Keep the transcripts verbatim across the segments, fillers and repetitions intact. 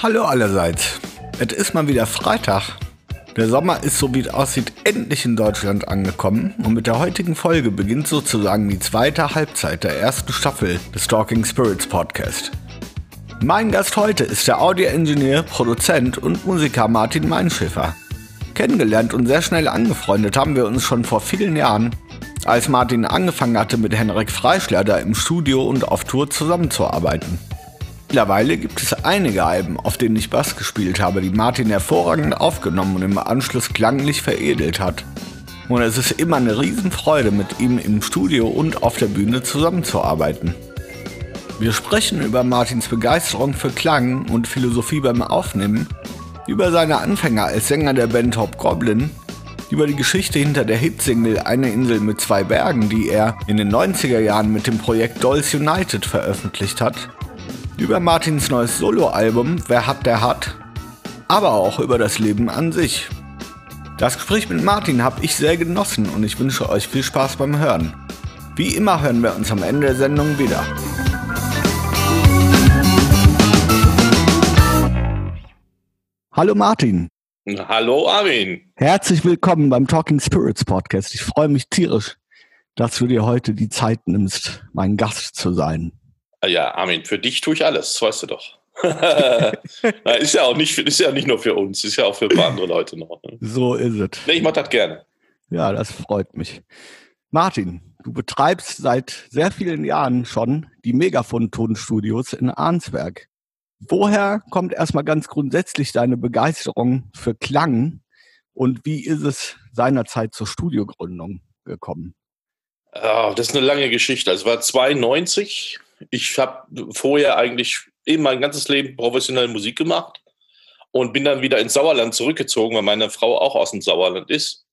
Hallo allerseits. Es ist mal wieder Freitag. Der Sommer ist, so wie es aussieht, endlich in Deutschland angekommen und mit der heutigen Folge beginnt sozusagen die zweite Halbzeit der ersten Staffel des Talking Spirits Podcast. Mein Gast heute ist der Audio-Engineer, Produzent und Musiker Martin Meinschäfer. Kennengelernt und sehr schnell angefreundet haben wir uns schon vor vielen Jahren, als Martin angefangen hatte, mit Henrik Freischlader im Studio und auf Tour zusammenzuarbeiten. Mittlerweile gibt es einige Alben, auf denen ich Bass gespielt habe, die Martin hervorragend aufgenommen und im Anschluss klanglich veredelt hat. Und es ist immer eine Riesenfreude, mit ihm im Studio und auf der Bühne zusammenzuarbeiten. Wir sprechen über Martins Begeisterung für Klang und Philosophie beim Aufnehmen, über seine Anfänge als Sänger der Band Hobgoblin, über die Geschichte hinter der Hitsingle Eine Insel mit zwei Bergen, die er in den neunziger Jahren mit dem Projekt Dolls United veröffentlicht hat, über Martins neues Soloalbum Wer hat, der hat, aber auch über das Leben an sich. Das Gespräch mit Martin habe ich sehr genossen und ich wünsche euch viel Spaß beim Hören. Wie immer hören wir uns am Ende der Sendung wieder. Hallo Martin. Hallo Armin. Herzlich willkommen beim Talking Spirits Podcast. Ich freue mich tierisch, dass du dir heute die Zeit nimmst, mein Gast zu sein. Ja, Armin, für dich tue ich alles, das weißt du doch. Na, ist ja auch nicht, ist ja nicht nur für uns, ist ja auch für ein paar andere Leute noch. Ne? So ist es. Nee, ich mache das gerne. Ja, das freut mich. Martin, du betreibst seit sehr vielen Jahren schon die Megafon-Tonstudios in Arnsberg. Woher kommt erstmal ganz grundsätzlich deine Begeisterung für Klang und wie ist es seinerzeit zur Studiogründung gekommen? Oh, das ist eine lange Geschichte. Also es war zweiundneunzig. Ich habe vorher eigentlich eben mein ganzes Leben professionell Musik gemacht und bin dann wieder ins Sauerland zurückgezogen, weil meine Frau auch aus dem Sauerland ist.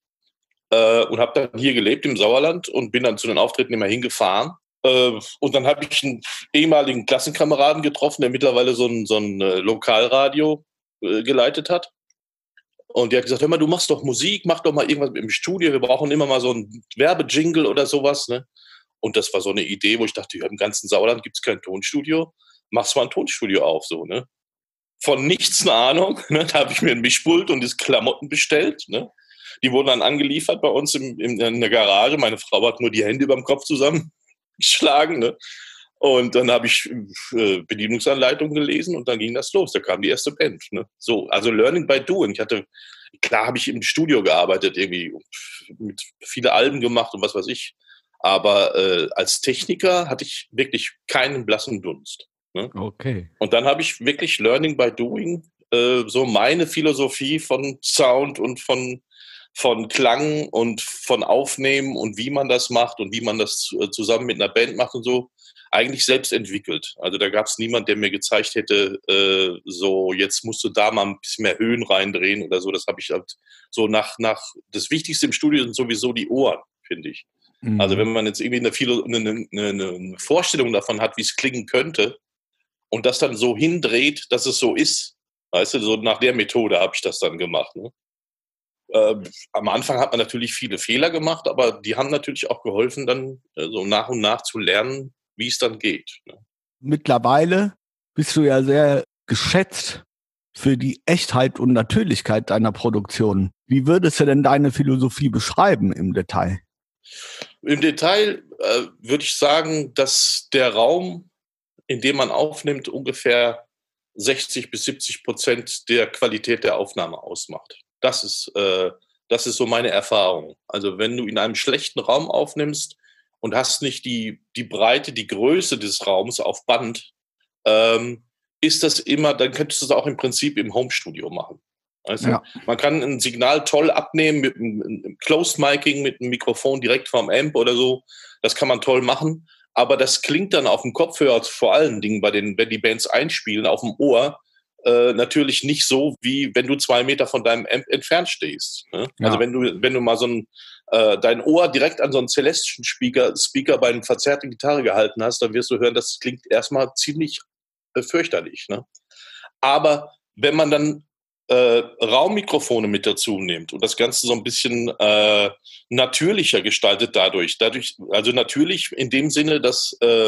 Äh, und habe dann hier gelebt im Sauerland und bin dann zu den Auftritten immer hingefahren. Äh, und dann habe ich einen ehemaligen Klassenkameraden getroffen, der mittlerweile so ein, so ein äh, Lokalradio äh, geleitet hat. Und der hat gesagt, hör mal, du machst doch Musik, mach doch mal irgendwas im Studio, wir brauchen immer mal so einen Werbejingle oder sowas, ne? Und das war so eine Idee, wo ich dachte, ja, im ganzen Sauerland gibt es kein Tonstudio, machst mal ein Tonstudio auf, so, ne? Von nichts eine Ahnung, ne? Da habe ich mir ein Mischpult und das Klamotten bestellt, ne? Die wurden dann angeliefert bei uns im, im, in der Garage, meine Frau hat nur die Hände über dem Kopf zusammengeschlagen, ne? Und dann habe ich äh, Bedienungsanleitungen gelesen und dann ging das los. Da kam die erste Band. Ne? So, also Learning by Doing. Ich hatte, klar habe ich im Studio gearbeitet, irgendwie mit viele Alben gemacht und was weiß ich. Aber äh, als Techniker hatte ich wirklich keinen blassen Dunst. Ne? Okay. Und dann habe ich wirklich Learning by Doing, äh, so meine Philosophie von Sound und von, von Klang und von Aufnehmen und wie man das macht und wie man das äh, zusammen mit einer Band macht und so, eigentlich selbst entwickelt. Also da gab es niemand, der mir gezeigt hätte, äh, so jetzt musst du da mal ein bisschen mehr Höhen reindrehen oder so. Das habe ich halt so nach, nach, das Wichtigste im Studio sind sowieso die Ohren, finde ich. Mhm. Also wenn man jetzt irgendwie eine, Philo, eine, eine, eine Vorstellung davon hat, wie es klingen könnte und das dann so hindreht, dass es so ist, weißt du, so nach der Methode habe ich das dann gemacht. Ne? Äh, am Anfang hat man natürlich viele Fehler gemacht, aber die haben natürlich auch geholfen, dann äh, so nach und nach zu lernen, wie es dann geht. Ne? Mittlerweile bist du ja sehr geschätzt für die Echtheit und Natürlichkeit deiner Produktion. Wie würdest du denn deine Philosophie beschreiben im Detail? Im Detail äh, würde ich sagen, dass der Raum, in dem man aufnimmt, ungefähr sechzig bis siebzig Prozent der Qualität der Aufnahme ausmacht. Das ist, äh, das ist so meine Erfahrung. Also wenn du in einem schlechten Raum aufnimmst, und hast nicht die, die Breite, die Größe des Raums auf Band, ähm, ist das immer, dann könntest du es auch im Prinzip im Homestudio machen. Weißt ja. du? Man kann ein Signal toll abnehmen mit einem Closed Miking, mit einem Mikrofon direkt vom Amp oder so. Das kann man toll machen. Aber das klingt dann auf dem Kopfhörer, vor allen Dingen bei den, wenn die Bands einspielen, auf dem Ohr, äh, natürlich nicht so, wie wenn du zwei Meter von deinem Amp entfernt stehst. Ne? Ja. Also wenn du, wenn du mal so ein äh, dein Ohr direkt an so einen Celestion Speaker, Speaker bei einer verzerrten Gitarre gehalten hast, dann wirst du hören, das klingt erstmal ziemlich äh, fürchterlich. Ne? Aber wenn man dann äh, Raummikrofone mit dazu nimmt und das Ganze so ein bisschen äh, natürlicher gestaltet dadurch, dadurch, also natürlich in dem Sinne, dass äh,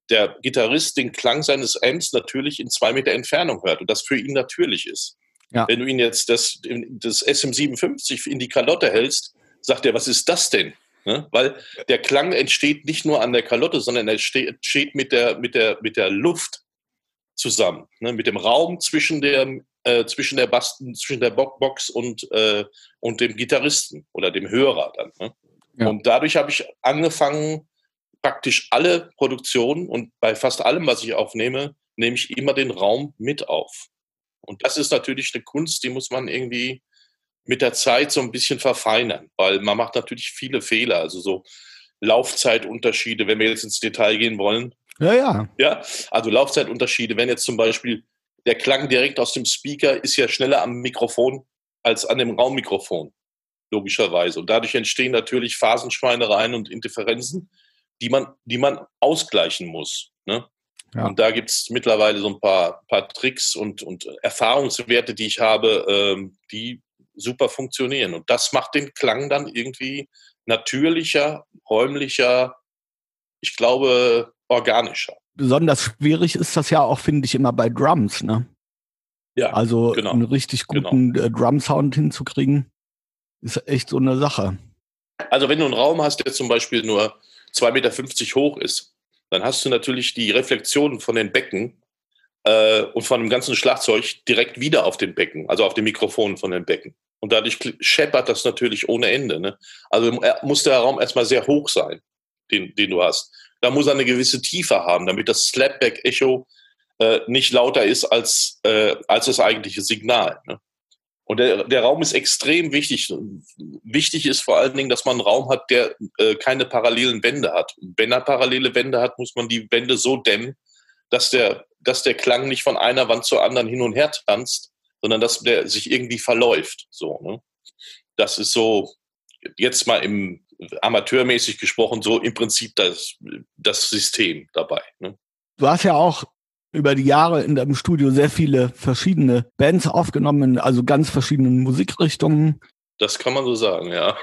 der Gitarrist den Klang seines Amps natürlich in zwei Meter Entfernung hört und das für ihn natürlich ist. Ja. Wenn du ihn jetzt das, das S M siebenundfünfzig in die Kalotte hältst, sagt er, was ist das denn? Ne? Weil der Klang entsteht nicht nur an der Kalotte, sondern er entsteht mit der, mit der, mit der Luft zusammen, ne? Mit dem Raum zwischen der, äh, zwischen der Basten, zwischen der Box und, äh, und dem Gitarristen oder dem Hörer dann. Ne? Ja. Und dadurch habe ich angefangen, praktisch alle Produktionen und bei fast allem, was ich aufnehme, nehme ich immer den Raum mit auf. Und das ist natürlich eine Kunst, die muss man irgendwie mit der Zeit so ein bisschen verfeinern, weil man macht natürlich viele Fehler, also so Laufzeitunterschiede, wenn wir jetzt ins Detail gehen wollen. Ja, ja. Ja, also Laufzeitunterschiede, wenn jetzt zum Beispiel der Klang direkt aus dem Speaker ist ja schneller am Mikrofon als an dem Raummikrofon, logischerweise. Und dadurch entstehen natürlich Phasenschweinereien und Interferenzen, die man, die man ausgleichen muss. Ne? Ja. Und da gibt es mittlerweile so ein paar, paar Tricks und, und Erfahrungswerte, die ich habe, ähm, die super funktionieren. Und das macht den Klang dann irgendwie natürlicher, räumlicher, ich glaube, organischer. Besonders schwierig ist das ja auch, finde ich, immer bei Drums, ne? Ja, also genau. einen richtig guten genau. Drum-Sound hinzukriegen, ist echt so eine Sache. Also wenn du einen Raum hast, der zum Beispiel nur zwei Meter fünfzig hoch ist, dann hast du natürlich die Reflexionen von den Becken äh, und von dem ganzen Schlagzeug direkt wieder auf den Becken, also auf den Mikrofonen von den Becken. Und dadurch scheppert das natürlich ohne Ende. Ne? Also muss der Raum erstmal sehr hoch sein, den, den du hast. Da muss er eine gewisse Tiefe haben, damit das Slapback-Echo äh, nicht lauter ist als, äh, als das eigentliche Signal. Ne? Und der, der Raum ist extrem wichtig. Wichtig ist vor allen Dingen, dass man einen Raum hat, der äh, keine parallelen Wände hat. Wenn er parallele Wände hat, muss man die Wände so dämmen, dass der, dass der Klang nicht von einer Wand zur anderen hin und her tanzt, sondern dass der sich irgendwie verläuft. So, ne? Das ist so, jetzt mal im amateurmäßig gesprochen, so im Prinzip das, das System dabei. Ne? Du hast ja auch über die Jahre in deinem Studio sehr viele verschiedene Bands aufgenommen, also ganz verschiedenen Musikrichtungen. Das kann man so sagen, ja.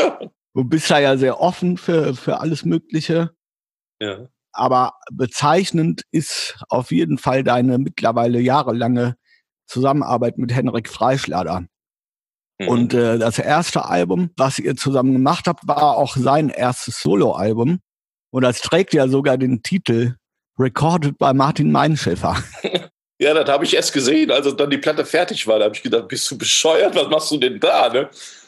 Du bist da ja sehr offen für, für alles Mögliche. Ja. Aber bezeichnend ist auf jeden Fall deine mittlerweile jahrelange Zusammenarbeit mit Henrik Freischlader. Mhm. Und äh, das erste Album, was ihr zusammen gemacht habt, war auch sein erstes Soloalbum. Und das trägt ja sogar den Titel Recorded by Martin Meinschäfer. Ja, das habe ich erst gesehen, als dann die Platte fertig war. Da habe ich gedacht, bist du bescheuert? Was machst du denn da? Ne?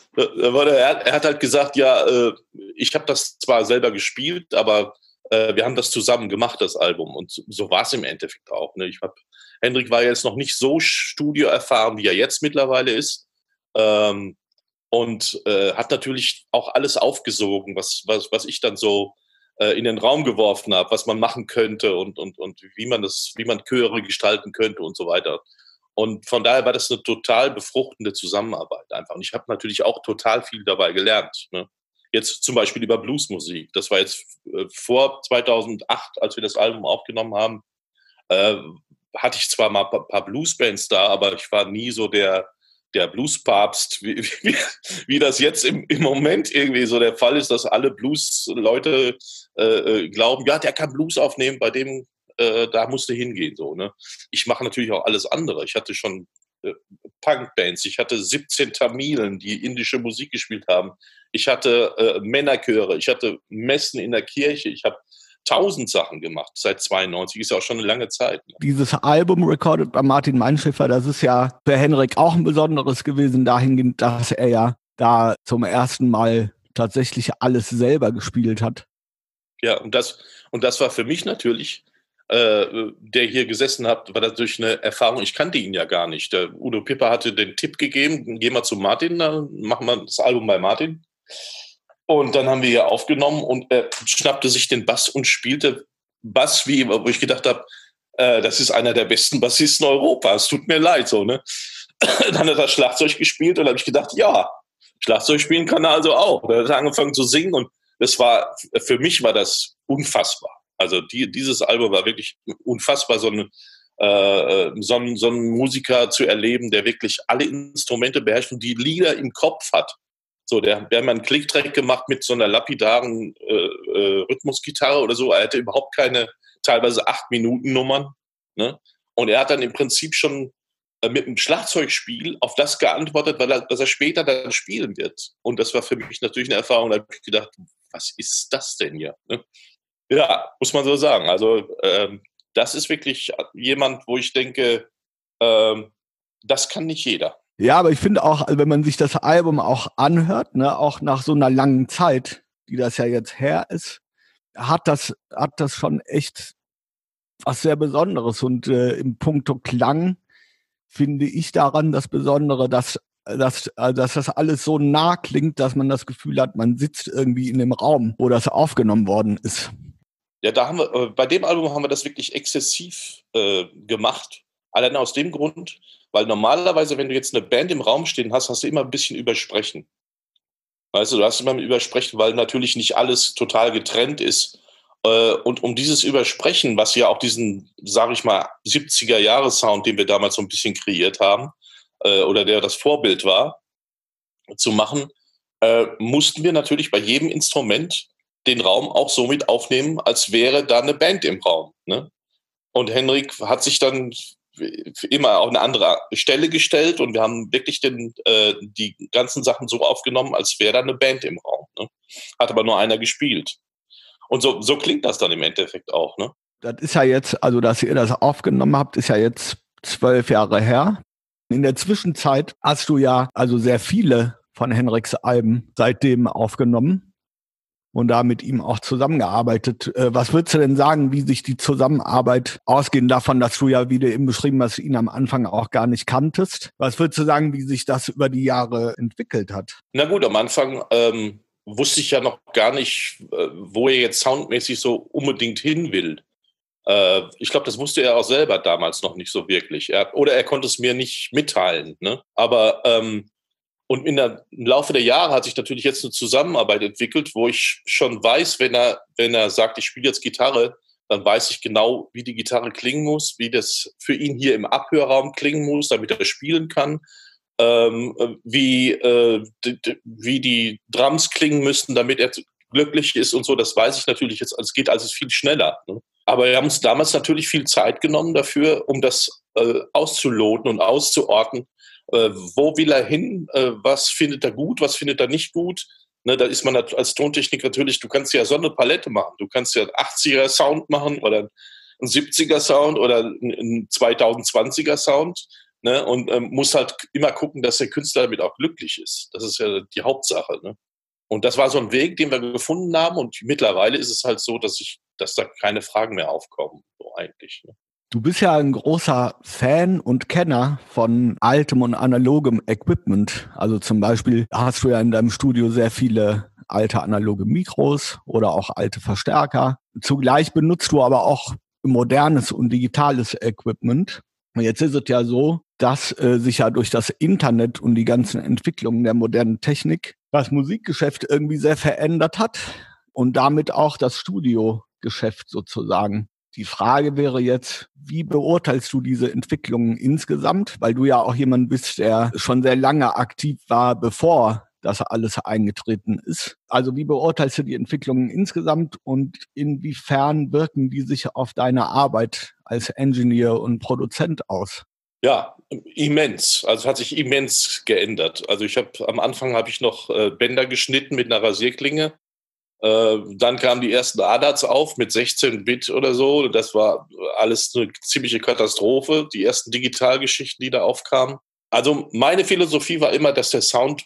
Er hat halt gesagt, ja, ich habe das zwar selber gespielt, aber wir haben das zusammen gemacht, das Album. Und so war es im Endeffekt auch. Ne? Ich hab, Hendrik war jetzt noch nicht so studioerfahren, wie er jetzt mittlerweile ist. Ähm, und äh, hat natürlich auch alles aufgesogen, was, was, was ich dann so äh, in den Raum geworfen habe, was man machen könnte und, und, und wie man das, wie man Chöre gestalten könnte und so weiter. Und von daher war das eine total befruchtende Zusammenarbeit einfach. Und ich habe natürlich auch total viel dabei gelernt. Ne? Jetzt zum Beispiel über Bluesmusik. Das war jetzt äh, vor zweitausendacht, als wir das Album aufgenommen haben, äh, hatte ich zwar mal ein paar, paar Bluesbands da, aber ich war nie so der der Bluespapst, wie, wie, wie das jetzt im, im Moment irgendwie so der Fall ist, dass alle Blues-Leute äh, glauben, ja, der kann Blues aufnehmen, bei dem, äh, da musst du hingehen. So, ne? Ich mache natürlich auch alles andere. Ich hatte schon äh, Punkbands, ich hatte siebzehn Tamilen, die indische Musik gespielt haben. Ich hatte äh, Männerchöre, ich hatte Messen in der Kirche, ich habe tausend Sachen gemacht seit zweiundneunzig, ist ja auch schon eine lange Zeit. Ne? Dieses Album Recorded bei Martin Meinschäfer, das ist ja für Henrik auch ein besonderes gewesen, dahingehend, dass er ja da zum ersten Mal tatsächlich alles selber gespielt hat. Ja, und das, und das war für mich natürlich, äh, der hier gesessen hat, war natürlich eine Erfahrung, ich kannte ihn ja gar nicht. Der Udo Pipper hatte den Tipp gegeben, geh mal zu Martin, dann machen wir das Album bei Martin. Und dann haben wir hier aufgenommen und er schnappte sich den Bass und spielte Bass, wie, wo ich gedacht habe, äh, das ist einer der besten Bassisten Europas, tut mir leid. so ne. Dann hat er Schlagzeug gespielt und da habe ich gedacht, ja, Schlagzeug spielen kann er also auch. Dann hat er angefangen zu singen und das war, für mich war das unfassbar. Also die, dieses Album war wirklich unfassbar, so einen, äh, so, einen, so einen Musiker zu erleben, der wirklich alle Instrumente beherrscht und die Lieder im Kopf hat. So, der, der hat mal einen Klicktrack gemacht mit so einer lapidaren äh, äh, Rhythmusgitarre oder so. Er hatte überhaupt keine, teilweise acht Minuten Nummern. Ne? Und er hat dann im Prinzip schon äh, mit dem Schlagzeugspiel auf das geantwortet, weil er, dass er später dann spielen wird. Und das war für mich natürlich eine Erfahrung, da habe ich gedacht, was ist das denn hier? Ne? Ja, muss man so sagen. Also ähm, das ist wirklich jemand, wo ich denke, ähm, das kann nicht jeder. Ja, aber ich finde auch, also wenn man sich das Album auch anhört, ne, auch nach so einer langen Zeit, die das ja jetzt her ist, hat das, hat das schon echt was sehr Besonderes. Und äh, im Punkto Klang finde ich daran das Besondere, dass, dass, äh, dass das alles so nah klingt, dass man das Gefühl hat, man sitzt irgendwie in dem Raum, wo das aufgenommen worden ist. Ja, da haben wir, äh, bei dem Album haben wir das wirklich exzessiv äh, gemacht. Allein aus dem Grund, weil normalerweise, wenn du jetzt eine Band im Raum stehen hast, hast du immer ein bisschen Übersprechen. Weißt du, du hast immer ein Übersprechen, weil natürlich nicht alles total getrennt ist. Äh, und um dieses Übersprechen, was ja auch diesen, sage ich mal, siebziger-Jahre-Sound, den wir damals so ein bisschen kreiert haben, äh, oder der das Vorbild war, zu machen, äh, mussten wir natürlich bei jedem Instrument den Raum auch so mit aufnehmen, als wäre da eine Band im Raum. Ne? Und Henrik hat sich dann immer auf eine andere Stelle gestellt und wir haben wirklich den, äh, die ganzen Sachen so aufgenommen, als wäre da eine Band im Raum. Ne? Hat aber nur einer gespielt. Und so, so klingt das dann im Endeffekt auch. Ne? Das ist ja jetzt, also dass ihr das aufgenommen habt, ist ja jetzt zwölf Jahre her. In der Zwischenzeit hast du ja also sehr viele von Henriks Alben seitdem aufgenommen und da mit ihm auch zusammengearbeitet. Was würdest du denn sagen, wie sich die Zusammenarbeit, ausgehend davon, dass du ja, wie du eben beschrieben hast, ihn am Anfang auch gar nicht kanntest, was würdest du sagen, wie sich das über die Jahre entwickelt hat? Na gut, am Anfang ähm, wusste ich ja noch gar nicht, äh, wo er jetzt soundmäßig so unbedingt hin will. Äh, ich glaube, das wusste er auch selber damals noch nicht so wirklich. Er, oder er konnte es mir nicht mitteilen. Ne? Aber ähm, und in der, im Laufe der Jahre hat sich natürlich jetzt eine Zusammenarbeit entwickelt, wo ich schon weiß, wenn er, wenn er sagt, ich spiele jetzt Gitarre, dann weiß ich genau, wie die Gitarre klingen muss, wie das für ihn hier im Abhörraum klingen muss, damit er spielen kann, ähm, wie, äh, d- d- wie die Drums klingen müssen, damit er glücklich ist und so. Das weiß ich natürlich jetzt. Es geht also viel schneller. Ne? Aber wir haben uns damals natürlich viel Zeit genommen dafür, um das äh, auszuloten und auszuorten. Äh, wo will er hin? Äh, was findet er gut? Was findet er nicht gut? Ne, da ist man als Tontechniker natürlich, du kannst ja so eine Palette machen. Du kannst ja einen achtziger-Sound machen oder einen siebziger-Sound oder einen zweitausendzwanziger-Sound. Ne, und ähm, musst halt immer gucken, dass der Künstler damit auch glücklich ist. Das ist ja die Hauptsache. Ne? Und das war so ein Weg, den wir gefunden haben. Und mittlerweile ist es halt so, dass ich, dass da keine Fragen mehr aufkommen, so eigentlich. Ne? Du bist ja ein großer Fan und Kenner von altem und analogem Equipment. Also zum Beispiel hast du ja in deinem Studio sehr viele alte analoge Mikros oder auch alte Verstärker. Zugleich benutzt du aber auch modernes und digitales Equipment. Und jetzt ist es ja so, dass äh, sich ja durch das Internet und die ganzen Entwicklungen der modernen Technik das Musikgeschäft irgendwie sehr verändert hat und damit auch das Studiogeschäft sozusagen. Die Frage wäre jetzt, wie beurteilst du diese Entwicklungen insgesamt? Weil du ja auch jemand bist, der schon sehr lange aktiv war, bevor das alles eingetreten ist. Also wie beurteilst du die Entwicklungen insgesamt und inwiefern wirken die sich auf deine Arbeit als Engineer und Produzent aus? Ja, immens. Also es hat sich immens geändert. Also ich habe am Anfang habe ich noch äh, Bänder geschnitten mit einer Rasierklinge. Äh, dann kamen die ersten A D A Ts auf mit sechzehn Bit oder so. Das war alles eine ziemliche Katastrophe. Die ersten Digitalgeschichten, die da aufkamen. Also meine Philosophie war immer, dass der Sound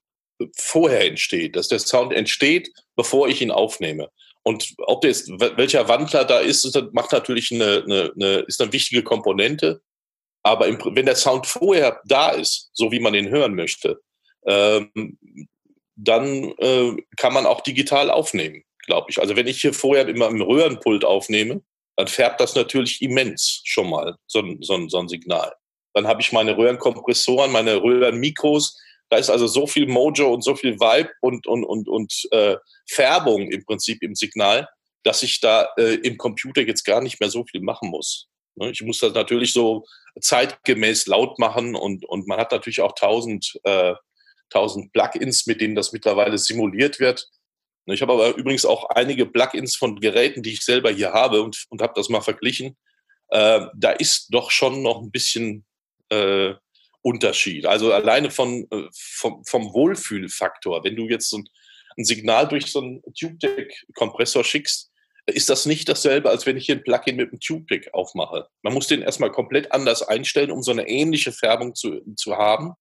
vorher entsteht, dass der Sound entsteht, bevor ich ihn aufnehme. Und ob der jetzt, welcher Wandler da ist, das macht natürlich eine, eine, eine, ist eine wichtige Komponente. Aber im, wenn der Sound vorher da ist, so wie man ihn hören möchte, ähm, dann äh, kann man auch digital aufnehmen, glaube ich. Also wenn ich hier vorher immer im Röhrenpult aufnehme, dann färbt das natürlich immens schon mal so ein, so ein, so ein Signal. Dann habe ich meine Röhrenkompressoren, meine Röhrenmikros. Da ist also so viel Mojo und so viel Vibe und, und, und, und äh, Färbung im Prinzip im Signal, dass ich da äh, im Computer jetzt gar nicht mehr so viel machen muss. Ne? Ich muss das natürlich so zeitgemäß laut machen und, und man hat natürlich auch tausend, äh, tausend Plugins, mit denen das mittlerweile simuliert wird. Ich habe aber übrigens auch einige Plugins von Geräten, die ich selber hier habe und, und habe das mal verglichen. Äh, da ist doch schon noch ein bisschen äh, Unterschied. Also alleine von, äh, vom, vom Wohlfühlfaktor. Wenn du jetzt so ein, ein Signal durch so einen TubeDeck-Kompressor schickst, ist das nicht dasselbe, als wenn ich hier ein Plugin mit einem TubeDeck aufmache. Man muss den erstmal komplett anders einstellen, um so eine ähnliche Färbung zu, zu haben.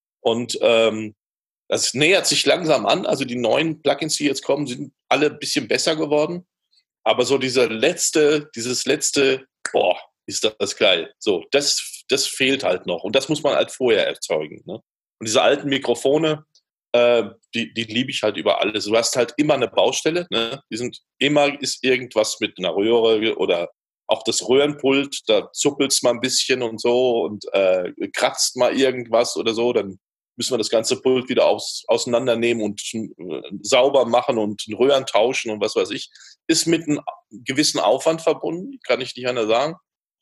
Und ähm, das nähert sich langsam an. Also die neuen Plugins, die jetzt kommen, sind alle ein bisschen besser geworden. Aber so dieser letzte, dieses letzte, boah, ist das geil. So, das, das fehlt halt noch. Und das muss man halt vorher erzeugen. Ne? Und diese alten Mikrofone, äh, die, die liebe ich halt über alles. Du hast halt immer eine Baustelle. Ne? Die sind immer, ist irgendwas mit einer Röhre oder auch das Röhrenpult, da zuppelt es mal ein bisschen und so und äh, kratzt mal irgendwas oder so, dann müssen wir das ganze Pult wieder aus, auseinandernehmen und äh, sauber machen und Röhren tauschen und was weiß ich. Ist mit einem gewissen Aufwand verbunden, kann ich nicht anders sagen.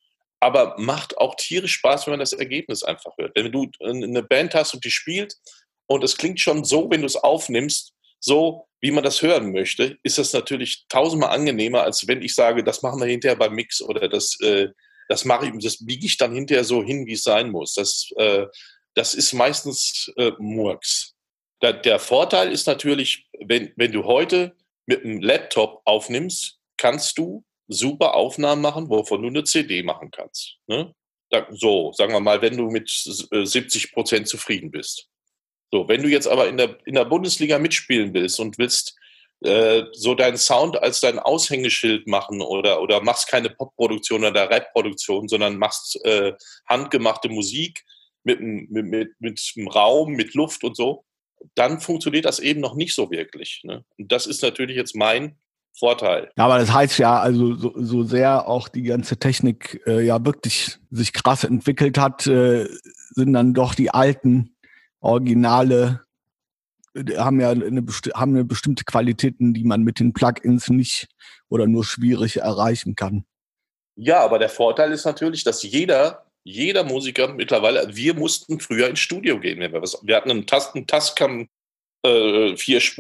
Aber macht auch tierisch Spaß, wenn man das Ergebnis einfach hört. Wenn du eine Band hast und die spielt und es klingt schon so, wenn du es aufnimmst, so wie man das hören möchte, ist das natürlich tausendmal angenehmer, als wenn ich sage, das machen wir hinterher beim Mix oder das, äh, das mache ich, das biege ich dann hinterher so hin, wie es sein muss. Das, äh, das ist meistens äh, Murks. Der, der Vorteil ist natürlich, wenn, wenn du heute mit einem Laptop aufnimmst, kannst du super Aufnahmen machen, wovon du eine C D machen kannst. Ne? Da, so, sagen wir mal, wenn du mit äh, siebzig Prozent zufrieden bist. So, wenn du jetzt aber in der, in der Bundesliga mitspielen willst und willst äh, so deinen Sound als dein Aushängeschild machen oder, oder machst keine Popproduktion oder Rap-Produktion, sondern machst äh, handgemachte Musik mit, mit, mit, mit einem Raum, mit Luft und so, dann funktioniert das eben noch nicht so wirklich. Ne? Und das ist natürlich jetzt mein Vorteil. Ja, aber das heißt ja, also so, so sehr auch die ganze Technik äh, ja wirklich sich krass entwickelt hat, äh, sind dann doch die alten Originale, haben ja eine, haben eine bestimmte Qualitäten, die man mit den Plugins nicht oder nur schwierig erreichen kann. Ja, aber der Vorteil ist natürlich, dass jeder, jeder Musiker mittlerweile, wir mussten früher ins Studio gehen. Wenn wir, was, wir hatten einen Tasten, Tascam äh,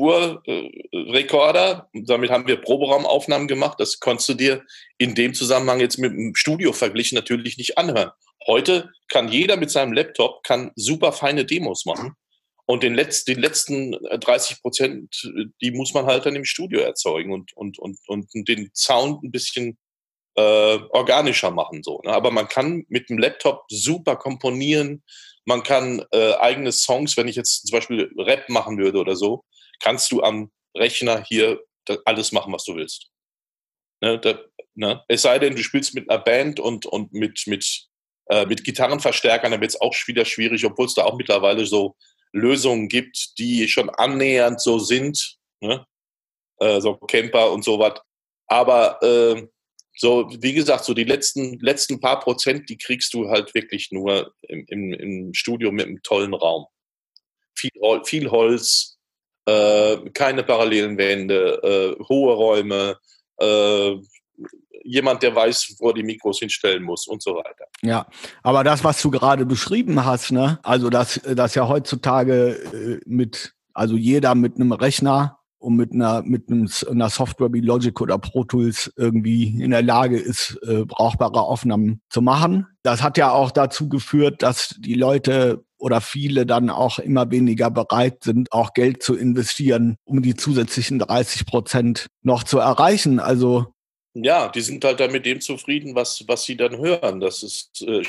Vier-Spur-Rekorder. Äh, damit haben wir Proberaumaufnahmen gemacht. Das konntest du dir in dem Zusammenhang jetzt mit dem Studio verglichen natürlich nicht anhören. Heute kann jeder mit seinem Laptop kann super feine Demos machen. Und den, Letz-, den letzten dreißig Prozent, die muss man halt dann im Studio erzeugen und, und, und, und den Sound ein bisschen äh, organischer machen. So, ne? Aber man kann mit dem Laptop super komponieren. Man kann äh, eigene Songs, wenn ich jetzt zum Beispiel Rap machen würde oder so, kannst du am Rechner hier alles machen, was du willst. Ne? Da, ne? Es sei denn, du spielst mit einer Band und, und mit, mit, äh, mit Gitarrenverstärkern, dann wird es auch wieder schwierig, obwohl es da auch mittlerweile so Lösungen gibt, die schon annähernd so sind, ne? äh, so Camper und sowas. Aber äh, so, wie gesagt, so die letzten, letzten paar Prozent, die kriegst du halt wirklich nur im, im, im Studio mit einem tollen Raum. Viel, viel Holz, äh, keine parallelen Wände, äh, hohe Räume, äh, jemand, der weiß, wo er die Mikros hinstellen muss und so weiter. Ja, aber das, was du gerade beschrieben hast, ne, also dass, dass ja heutzutage äh, mit, also jeder mit einem Rechner und mit einer, mit einem, einer Software wie Logic oder Pro Tools irgendwie in der Lage ist, äh, brauchbare Aufnahmen zu machen. Das hat ja auch dazu geführt, dass die Leute oder viele dann auch immer weniger bereit sind, auch Geld zu investieren, um die zusätzlichen dreißig Prozent noch zu erreichen. Also ja, die sind halt dann mit dem zufrieden, was, was sie dann hören. Das ist äh,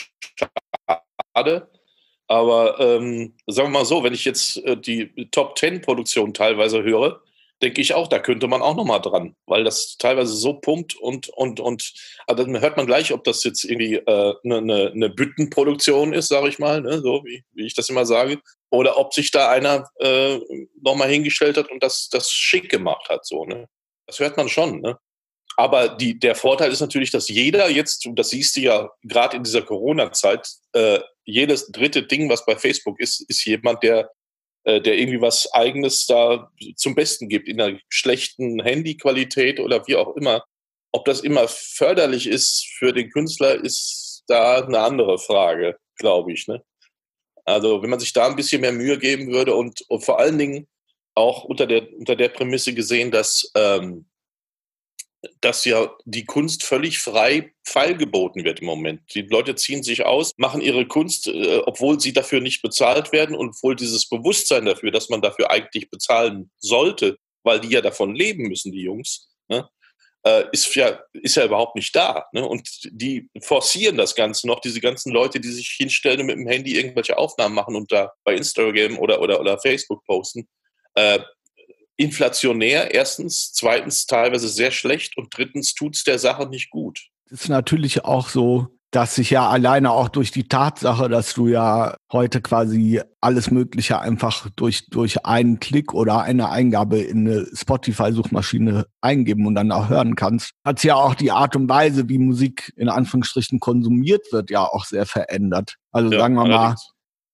schade. Aber ähm, sagen wir mal so, wenn ich jetzt äh, die Top Ten Produktion teilweise höre, denke ich auch, da könnte man auch noch mal dran, weil das teilweise so pumpt und und und also dann hört man gleich, ob das jetzt irgendwie äh, eine, ne, ne Büttenproduktion ist, sage ich mal, ne, so wie, wie ich das immer sage, oder ob sich da einer äh, noch mal hingestellt hat und das das schick gemacht hat, so, ne. Das hört man schon, ne. Aber die, der Vorteil ist natürlich, dass jeder jetzt, und das siehst du ja gerade in dieser Corona-Zeit, äh, jedes dritte Ding, was bei Facebook ist, ist jemand, der, äh, der irgendwie was Eigenes da zum Besten gibt, in einer schlechten Handyqualität oder wie auch immer. Ob das immer förderlich ist für den Künstler, ist da eine andere Frage, glaube ich. Ne? Also wenn man sich da ein bisschen mehr Mühe geben würde und, und vor allen Dingen auch unter der, unter der Prämisse gesehen, dass, ähm, dass ja die Kunst völlig frei feilgeboten wird im Moment. Die Leute ziehen sich aus, machen ihre Kunst, äh, obwohl sie dafür nicht bezahlt werden und obwohl dieses Bewusstsein dafür, dass man dafür eigentlich bezahlen sollte, weil die ja davon leben müssen, die Jungs, ne? Äh, ist ja, ist ja überhaupt nicht da. Ne? Und die forcieren das Ganze noch, diese ganzen Leute, die sich hinstellen und mit dem Handy irgendwelche Aufnahmen machen und da bei Instagram oder, oder, oder Facebook posten. Äh, inflationär, erstens, zweitens teilweise sehr schlecht und drittens tut's der Sache nicht gut. Es ist natürlich auch so, dass sich ja alleine auch durch die Tatsache, dass du ja heute quasi alles Mögliche einfach durch, durch einen Klick oder eine Eingabe in eine Spotify-Suchmaschine eingeben und dann auch hören kannst, hat ja auch die Art und Weise, wie Musik in Anführungsstrichen konsumiert wird, ja auch sehr verändert. Also Ja, sagen wir mal, allerdings.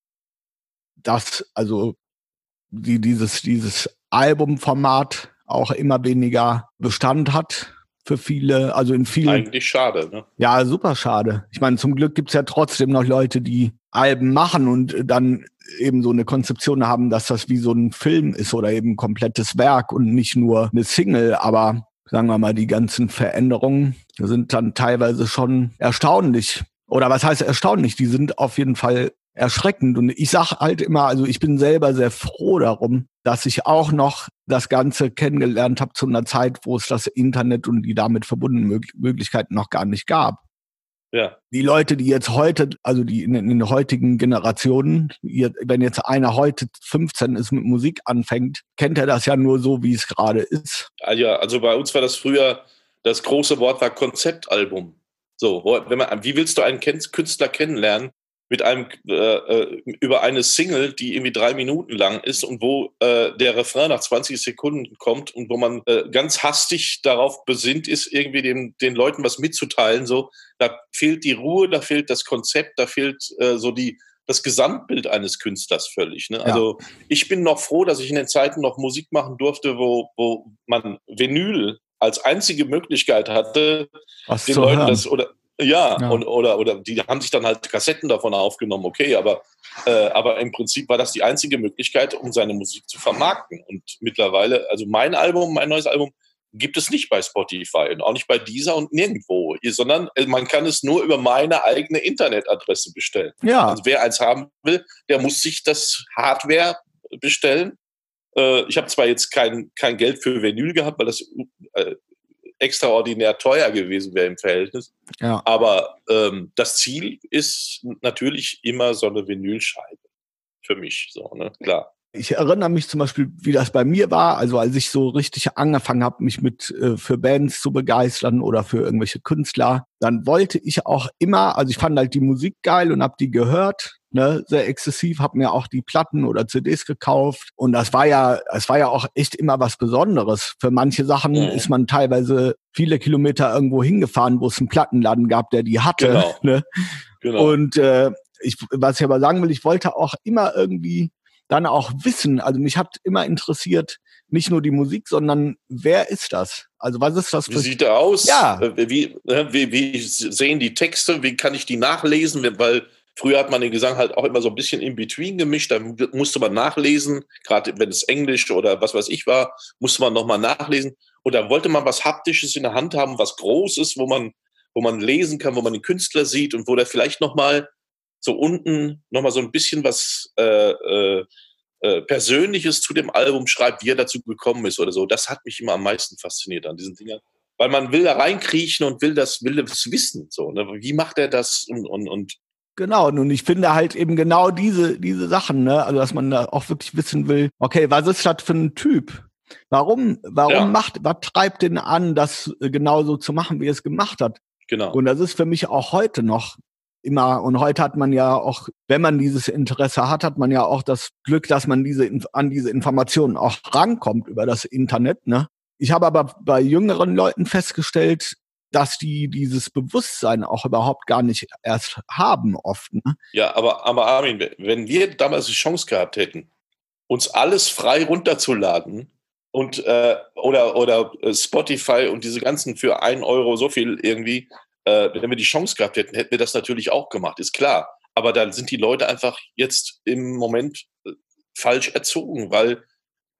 dass also die, dieses, dieses Albumformat auch immer weniger Bestand hat für viele, also in vielen. Eigentlich schade, ne? Ja, super schade. Ich meine, zum Glück gibt's ja trotzdem noch Leute, die Alben machen und dann eben so eine Konzeption haben, dass das wie so ein Film ist oder eben ein komplettes Werk und nicht nur eine Single. Aber sagen wir mal, die ganzen Veränderungen sind dann teilweise schon erstaunlich. Oder was heißt erstaunlich? Die sind auf jeden Fall erschreckend. Und ich sag halt immer, also ich bin selber sehr froh darum, dass ich auch noch das Ganze kennengelernt habe zu einer Zeit, wo es das Internet und die damit verbundenen Mög- Möglichkeiten noch gar nicht gab. Ja. Die Leute, die jetzt heute, also die in, in den heutigen Generationen, ihr, wenn jetzt einer heute fünfzehn ist mit Musik anfängt, kennt er das ja nur so, wie es gerade ist. Ja, also bei uns war das früher, das große Wort war Konzeptalbum. So, wenn man, wie willst du einen Künstler kennenlernen mit einem äh, über eine Single, die irgendwie drei Minuten lang ist und wo äh, der Refrain nach zwanzig Sekunden kommt und wo man äh, ganz hastig darauf besinnt ist, irgendwie den, den Leuten was mitzuteilen. So, da fehlt die Ruhe, da fehlt das Konzept, da fehlt äh, so die das Gesamtbild eines Künstlers völlig. Ne? Also ja. Ich bin noch froh, dass ich in den Zeiten noch Musik machen durfte, wo, wo man Vinyl als einzige Möglichkeit hatte, was den zu Leuten hören. das oder ja, Ja. Und, oder, oder die haben sich dann halt Kassetten davon aufgenommen, okay, aber, äh, aber im Prinzip war das die einzige Möglichkeit, um seine Musik zu vermarkten. Und mittlerweile, also mein Album, mein neues Album, gibt es nicht bei Spotify und auch nicht bei Deezer und nirgendwo, sondern man kann es nur über meine eigene Internetadresse bestellen. Ja. Also wer eins haben will, der muss sich das Hardware bestellen. Äh, ich habe zwar jetzt kein, kein Geld für Vinyl gehabt, weil das äh, extraordinär teuer gewesen wäre im Verhältnis. Ja. Aber ähm, das Ziel ist natürlich immer so eine Vinylscheibe. Für mich, so, ne? Klar. Ich erinnere mich zum Beispiel, wie das bei mir war, also als ich so richtig angefangen habe, mich mit äh, für Bands zu begeistern oder für irgendwelche Künstler, dann wollte ich auch immer, also ich fand halt die Musik geil und habe die gehört, ne, sehr exzessiv, habe mir auch die Platten oder C Ds gekauft und das war ja, es war ja auch echt immer was Besonderes. Für manche Sachen mhm. ist man teilweise viele Kilometer irgendwo hingefahren, wo es einen Plattenladen gab, der die hatte. Genau. Ne? Genau. Und äh, ich, was ich aber sagen will, ich wollte auch immer irgendwie dann auch wissen, also mich hat immer interessiert, nicht nur die Musik, sondern wer ist das? Also was ist das? Wie sieht er aus? Ja. Wie, wie, wie sehen die Texte? Wie kann ich die nachlesen? Weil früher hat man den Gesang halt auch immer so ein bisschen in between gemischt. Da musste man nachlesen, gerade wenn es Englisch oder was weiß ich war, musste man nochmal nachlesen. Und da wollte man was Haptisches in der Hand haben, was Großes, wo man, wo man lesen kann, wo man den Künstler sieht und wo der vielleicht nochmal so unten nochmal so ein bisschen was äh, äh, äh, Persönliches zu dem Album schreibt, wie er dazu gekommen ist oder so. Das hat mich immer am meisten fasziniert an diesen Dingern. Weil man will da reinkriechen und will das, will das wissen. So, ne? Wie macht er das? Und, und, und Genau, und ich finde halt eben genau diese, diese Sachen, ne, also dass man da auch wirklich wissen will, okay, was ist das für ein Typ? Warum, warum Ja. macht, was treibt den an, das genauso zu machen, wie er es gemacht hat? Genau. Und das ist für mich auch heute noch immer, und heute hat man ja auch, wenn man dieses Interesse hat, hat man ja auch das Glück, dass man diese an diese Informationen auch rankommt über das Internet, ne? Ich habe aber bei jüngeren Leuten festgestellt, dass die dieses Bewusstsein auch überhaupt gar nicht erst haben oft, ne? Ja, aber, aber Armin, wenn wir damals die Chance gehabt hätten, uns alles frei runterzuladen und äh, oder, oder Spotify und diese ganzen für einen Euro so viel irgendwie, äh, wenn wir die Chance gehabt hätten, hätten wir das natürlich auch gemacht, ist klar. Aber da sind die Leute einfach jetzt im Moment äh, falsch erzogen, weil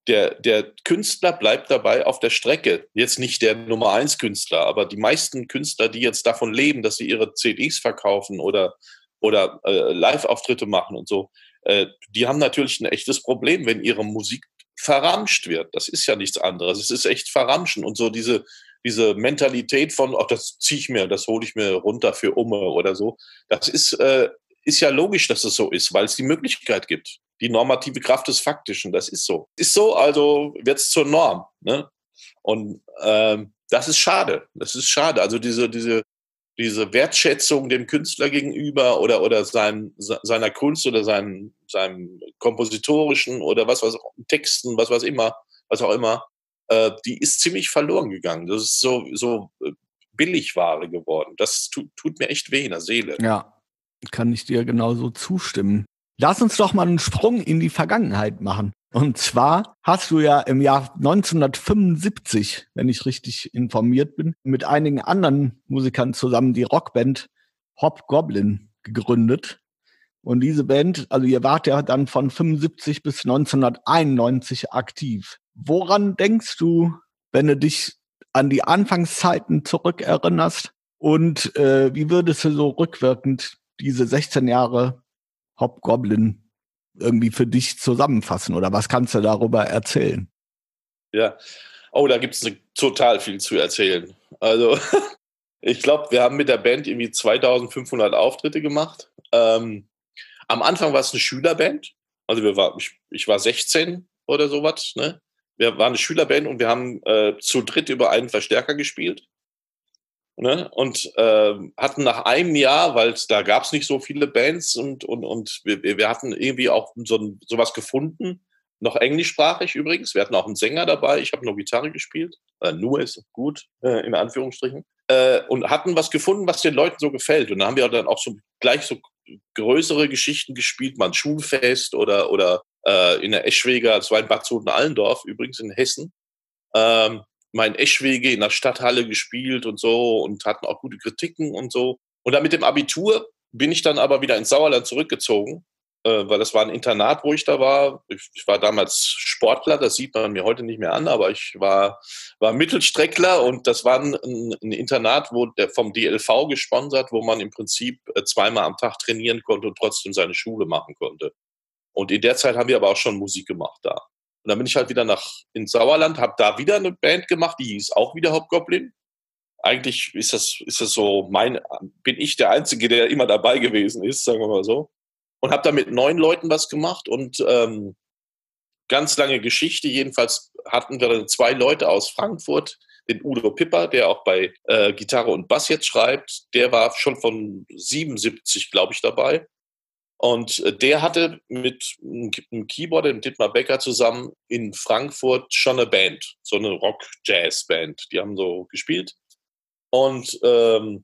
der, der Künstler bleibt dabei auf der Strecke. Jetzt nicht der Nummer eins Künstler, aber die meisten Künstler, die jetzt davon leben, dass sie ihre C Ds verkaufen oder, oder äh, Live-Auftritte machen und so, äh, die haben natürlich ein echtes Problem, wenn ihre Musik verramscht wird. Das ist ja nichts anderes. Es ist echt verramschen und so diese, diese Mentalität von, ach, das ziehe ich mir, das hole ich mir runter für Umme oder so. Das ist, äh, ist ja logisch, dass es so ist, weil es die Möglichkeit gibt. Die normative Kraft des Faktischen, das ist so. Ist so, also wird es zur Norm. Ne? Und ähm, das ist schade. Das ist schade. Also diese, diese, diese Wertschätzung dem Künstler gegenüber oder, oder seinem, seiner Kunst oder seinem, seinem kompositorischen oder was, was Texten, was, was immer, was auch immer, äh, die ist ziemlich verloren gegangen. Das ist so, so Billigware geworden. Das tut, tut mir echt weh in der Seele. Ja, kann ich dir genauso zustimmen. Lass uns doch mal einen Sprung in die Vergangenheit machen. Und zwar hast du ja im Jahr neunzehnhundertfünfundsiebzig, wenn ich richtig informiert bin, mit einigen anderen Musikern zusammen die Rockband Hobgoblin gegründet. Und diese Band, also ihr wart ja dann von fünfundsiebzig bis neunzehnhunderteinundneunzig aktiv. Woran denkst du, wenn du dich an die Anfangszeiten zurückerinnerst? Und äh, wie würdest du so rückwirkend diese sechzehn Jahre Hobgoblin irgendwie für dich zusammenfassen? Oder was kannst du darüber erzählen? Ja, oh, da gibt es total viel zu erzählen. Also ich glaube, wir haben mit der Band irgendwie zweitausendfünfhundert Auftritte gemacht. Ähm, am Anfang war es eine Schülerband. Also wir war, ich, ich war sechzehn oder sowas. Ne? Wir waren eine Schülerband und wir haben äh, zu dritt über einen Verstärker gespielt. Ne? Und äh, hatten nach einem Jahr, weil da gab es nicht so viele Bands und, und, und wir, wir hatten irgendwie auch so sowas gefunden, noch englischsprachig übrigens. Wir hatten auch einen Sänger dabei, ich habe nur Gitarre gespielt, äh, nur ist gut, äh, in Anführungsstrichen, äh, und hatten was gefunden, was den Leuten so gefällt. Und dann haben wir dann auch so gleich so größere Geschichten gespielt, mal ein Schulfest oder, oder äh, in der Eschweger, das war in Bad Soden-Allendorf übrigens in Hessen, ähm, mein Eschwege in der Stadthalle gespielt und so und hatten auch gute Kritiken und so. Und dann mit dem Abitur bin ich dann aber wieder ins Sauerland zurückgezogen, äh, weil das war ein Internat, wo ich da war. Ich, ich war damals Sportler, das sieht man mir heute nicht mehr an, aber ich war, war Mittelstreckler und das war ein, ein Internat, wo der vom D L V gesponsert, wo man im Prinzip zweimal am Tag trainieren konnte und trotzdem seine Schule machen konnte. Und in der Zeit haben wir aber auch schon Musik gemacht da. Und dann bin ich halt wieder nach ins Sauerland, habe da wieder eine Band gemacht, die hieß auch wieder Hobgoblin. Eigentlich ist das, ist das so, mein, bin ich der Einzige, der immer dabei gewesen ist, sagen wir mal so. Und habe da mit neun Leuten was gemacht und ähm, ganz lange Geschichte. Jedenfalls hatten wir dann zwei Leute aus Frankfurt, den Udo Pipper, der auch bei äh, Gitarre und Bass jetzt schreibt. Der war schon von siebenundsiebzig, glaube ich, dabei. Und der hatte mit einem Keyboarder, dem Dietmar Becker, zusammen in Frankfurt schon eine Band, so eine Rock-Jazz-Band. Die haben so gespielt. Und ähm,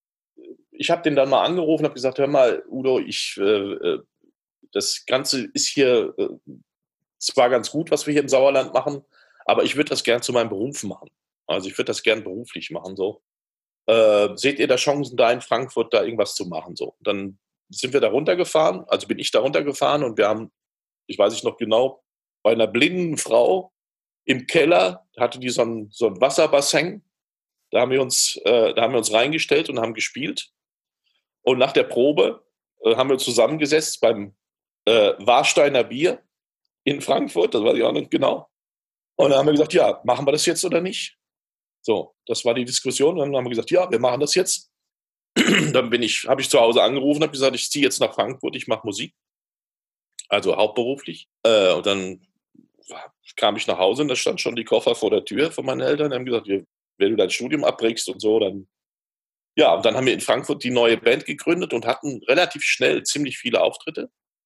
ich habe den dann mal angerufen und habe gesagt, hör mal, Udo, ich, äh, das Ganze ist hier äh, zwar ganz gut, was wir hier im Sauerland machen, aber ich würde das gern zu meinem Beruf machen. Also ich würde das gern beruflich machen. So. Äh, seht ihr da Chancen, da in Frankfurt da irgendwas zu machen? So. Dann sind wir da runtergefahren, also bin ich da runtergefahren und wir haben, ich weiß nicht noch genau, bei einer blinden Frau im Keller, hatte die so ein, so ein Wasserbassin, da haben wir uns, äh, da haben wir uns reingestellt und haben gespielt und nach der Probe äh, haben wir zusammengesetzt beim äh, Warsteiner Bier in Frankfurt, das weiß ich auch nicht genau, und dann haben wir gesagt, ja, machen wir das jetzt oder nicht? So, das war die Diskussion, und dann haben wir gesagt, ja, wir machen das jetzt. Dann bin ich, habe ich zu Hause angerufen, habe gesagt, ich ziehe jetzt nach Frankfurt, ich mache Musik, also hauptberuflich. Äh, und dann kam ich nach Hause und da stand schon die Koffer vor der Tür von meinen Eltern. Die haben gesagt, wenn du dein Studium abbrichst und so, dann ja. Und dann haben wir in Frankfurt die neue Band gegründet und hatten relativ schnell ziemlich viele Auftritte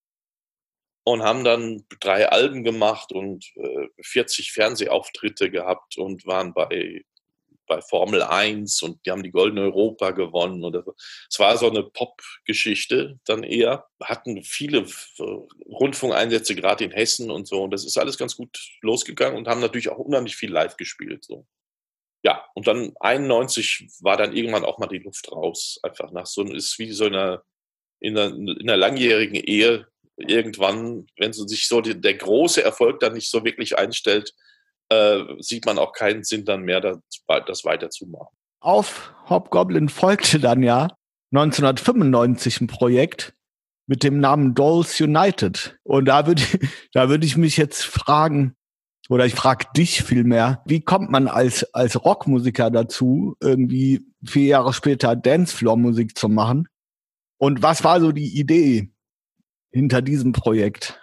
und haben dann drei Alben gemacht und äh, vierzig Fernsehauftritte gehabt und waren bei bei Formel eins und die haben die Goldene Europa gewonnen. Oder so. Es war so eine Pop-Geschichte dann eher. Wir hatten viele Rundfunkeinsätze, gerade in Hessen und so. Und das ist alles ganz gut losgegangen und haben natürlich auch unheimlich viel live gespielt. So. Ja, und dann einundneunzig war dann irgendwann auch mal die Luft raus. Einfach nach so, ist wie so einer, in einer, in einer langjährigen Ehe irgendwann, wenn so sich so die, der große Erfolg dann nicht so wirklich einstellt, äh, sieht man auch keinen Sinn dann mehr, das, das weiterzumachen. Auf Hobgoblin folgte dann ja neunzehnhundertfünfundneunzig ein Projekt mit dem Namen Dolls United. Und da würde da würde ich mich jetzt fragen, oder ich frage dich vielmehr, wie kommt man als, als Rockmusiker dazu, irgendwie vier Jahre später Dancefloor-Musik zu machen? Und was war so die Idee hinter diesem Projekt?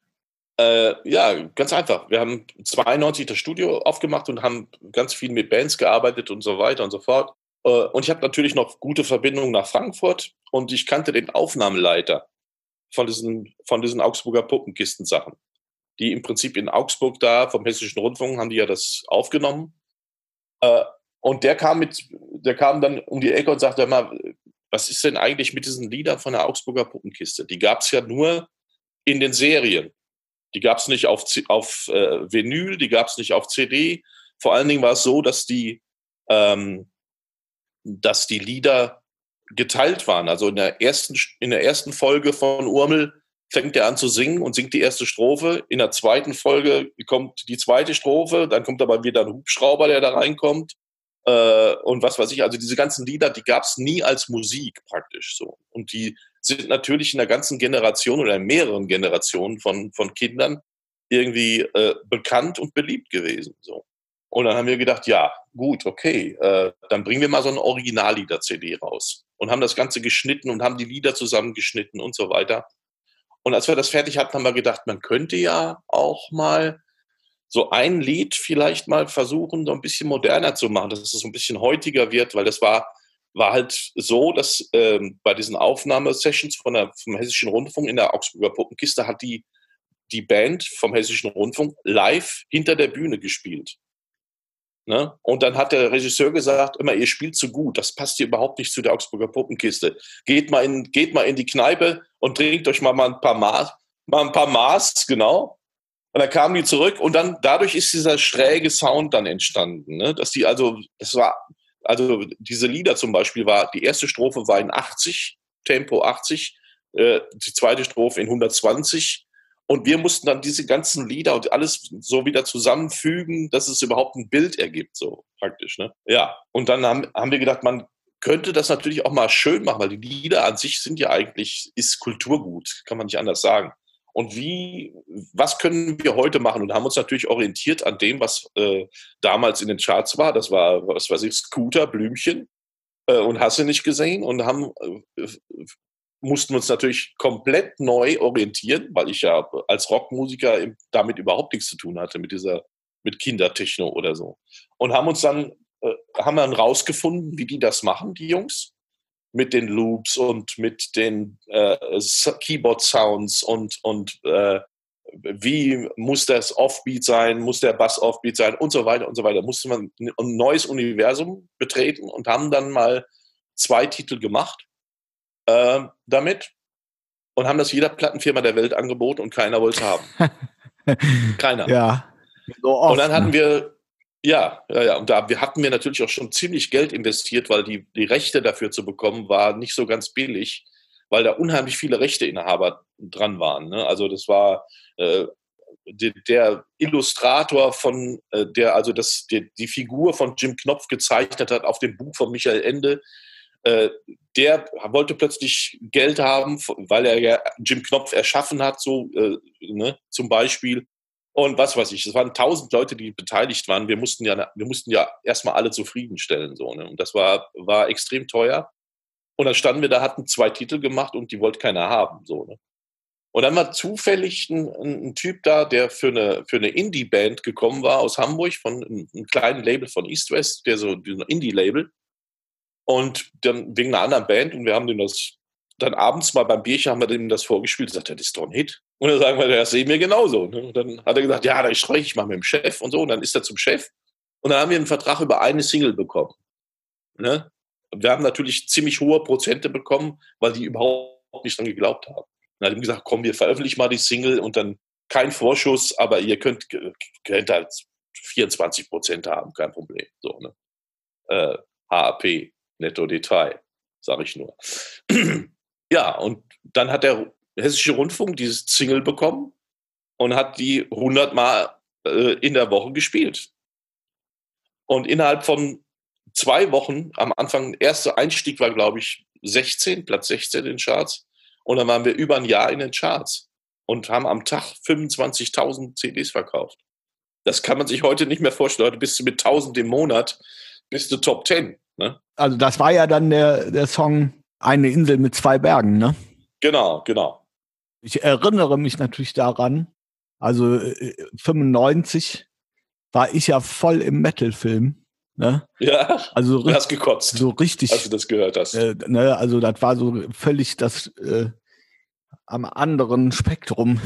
Äh, ja, ganz einfach. Wir haben zweiundneunzig das Studio aufgemacht und haben ganz viel mit Bands gearbeitet und so weiter und so fort. Äh, und ich habe natürlich noch gute Verbindungen nach Frankfurt und ich kannte den Aufnahmeleiter von diesen, von diesen Augsburger Puppenkisten-Sachen, die im Prinzip in Augsburg da vom Hessischen Rundfunk haben die ja das aufgenommen. Äh, und der kam mit, der kam dann um die Ecke und sagte mal, was ist denn eigentlich mit diesen Liedern von der Augsburger Puppenkiste? Die gab es ja nur in den Serien. Die gab es nicht auf, auf äh, Vinyl, die gab es nicht auf C D. Vor allen Dingen war es so, dass die, ähm, dass die Lieder geteilt waren. Also in der ersten, in der ersten Folge von Urmel fängt er an zu singen und singt die erste Strophe. In der zweiten Folge kommt die zweite Strophe, dann kommt aber wieder ein Hubschrauber, der da reinkommt. Äh, und was weiß ich, also diese ganzen Lieder, die gab es nie als Musik praktisch so. Und die sind natürlich in der ganzen Generation oder in mehreren Generationen von, von Kindern irgendwie äh, bekannt und beliebt gewesen. So. Und dann haben wir gedacht, ja, gut, okay, äh, dann bringen wir mal so eine Originallieder-C D raus. Und haben das Ganze geschnitten und haben die Lieder zusammengeschnitten und so weiter. Und als wir das fertig hatten, haben wir gedacht, man könnte ja auch mal so ein Lied vielleicht mal versuchen, so ein bisschen moderner zu machen, dass es so ein bisschen heutiger wird, weil das war, war halt so, dass ähm, bei diesen Aufnahmesessions von der, vom Hessischen Rundfunk in der Augsburger Puppenkiste hat die, die Band vom Hessischen Rundfunk live hinter der Bühne gespielt. Ne? Und dann hat der Regisseur gesagt, immer, ihr spielt zu gut, das passt hier überhaupt nicht zu der Augsburger Puppenkiste. Geht mal in, geht mal in die Kneipe und trinkt euch mal, mal ein paar Maß, mal ein paar Maß, genau. Und dann kamen die zurück und dann, dadurch ist dieser schräge Sound dann entstanden, ne? Dass die also, das war, also diese Lieder zum Beispiel war, die erste Strophe war in achtzig, Tempo achtzig, äh, die zweite Strophe in hundertzwanzig und wir mussten dann diese ganzen Lieder und alles so wieder zusammenfügen, dass es überhaupt ein Bild ergibt, so praktisch, ne? Ja, und dann haben, haben wir gedacht, man könnte das natürlich auch mal schön machen, weil die Lieder an sich sind ja eigentlich, ist Kulturgut, kann man nicht anders sagen. Und wie, was können wir heute machen? Und haben uns natürlich orientiert an dem, was äh, damals in den Charts war. Das war, was weiß ich, Scooter, Blümchen äh, und hast du nicht gesehen. Und haben, äh, mussten uns natürlich komplett neu orientieren, weil ich ja als Rockmusiker damit überhaupt nichts zu tun hatte, mit dieser, mit Kindertechno oder so. Und haben uns dann, äh, haben dann rausgefunden, wie die das machen, die Jungs. Mit den Loops und mit den äh, Keyboard-Sounds und, und äh, wie muss das Offbeat sein, muss der Bass Offbeat sein und so weiter und so weiter. Musste man ein neues Universum betreten und haben dann mal zwei Titel gemacht äh, damit und haben das jeder Plattenfirma der Welt angeboten und keiner wollte es haben. Keiner. Ja. So oft, und dann hatten ne? wir Ja, ja, ja. Und da wir hatten wir natürlich auch schon ziemlich Geld investiert, weil die, die Rechte dafür zu bekommen, war nicht so ganz billig, weil da unheimlich viele Rechteinhaber dran waren. Ne? Also das war äh, die, der Illustrator von, äh, der also das, die, die Figur von Jim Knopf gezeichnet hat auf dem Buch von Michael Ende, äh, der wollte plötzlich Geld haben, weil er ja Jim Knopf erschaffen hat, so äh, ne, zum Beispiel. Und was weiß ich, es waren tausend Leute, die beteiligt waren. Wir mussten ja, wir mussten ja erstmal alle zufriedenstellen. So, ne? Und das war, war extrem teuer. Und dann standen wir da, hatten zwei Titel gemacht und die wollte keiner haben. So, ne? Und dann war zufällig ein, ein Typ da, der für eine, für eine Indie-Band gekommen war aus Hamburg, von einem, einem kleinen Label von East West, der so ein Indie-Label. Und dann wegen einer anderen Band. Und wir haben dem das dann abends mal beim Bierchen haben wir dem das vorgespielt. Sagt er, das ist doch ein Hit. Und dann sagen wir, das sehen wir genauso. Und dann hat er gesagt, ja, da spreche ich mal mit dem Chef und so. Und dann ist er zum Chef. Und dann haben wir einen Vertrag über eine Single bekommen. Ne? Wir haben natürlich ziemlich hohe Prozente bekommen, weil die überhaupt nicht dran geglaubt haben. Dann hat ihm gesagt, komm, wir veröffentlichen mal die Single und dann kein Vorschuss, aber ihr könnt, könnt halt vierundzwanzig Prozent haben, kein Problem. So, ne? äh, H A P, Netto Detail, sage ich nur. Ja, und dann hat er Hessische Rundfunk dieses Single bekommen und hat die hundertmal äh, in der Woche gespielt. Und innerhalb von zwei Wochen, am Anfang, der erste Einstieg war, glaube ich, sechzehn, Platz sechzehn in den Charts. Und dann waren wir über ein Jahr in den Charts und haben am Tag fünfundzwanzigtausend C Ds verkauft. Das kann man sich heute nicht mehr vorstellen. Heute bist du mit tausend im Monat, bist du Top zehn. Ne? Also das war ja dann der, der Song Eine Insel mit zwei Bergen, ne? Genau, genau. Ich erinnere mich natürlich daran, also äh, fünfundneunzig war ich ja voll im Metal-Film. Ne? Ja, also du hast gekotzt, so richtig, als du das gehört hast. Äh, ne? Also das war so völlig das äh, am anderen Spektrum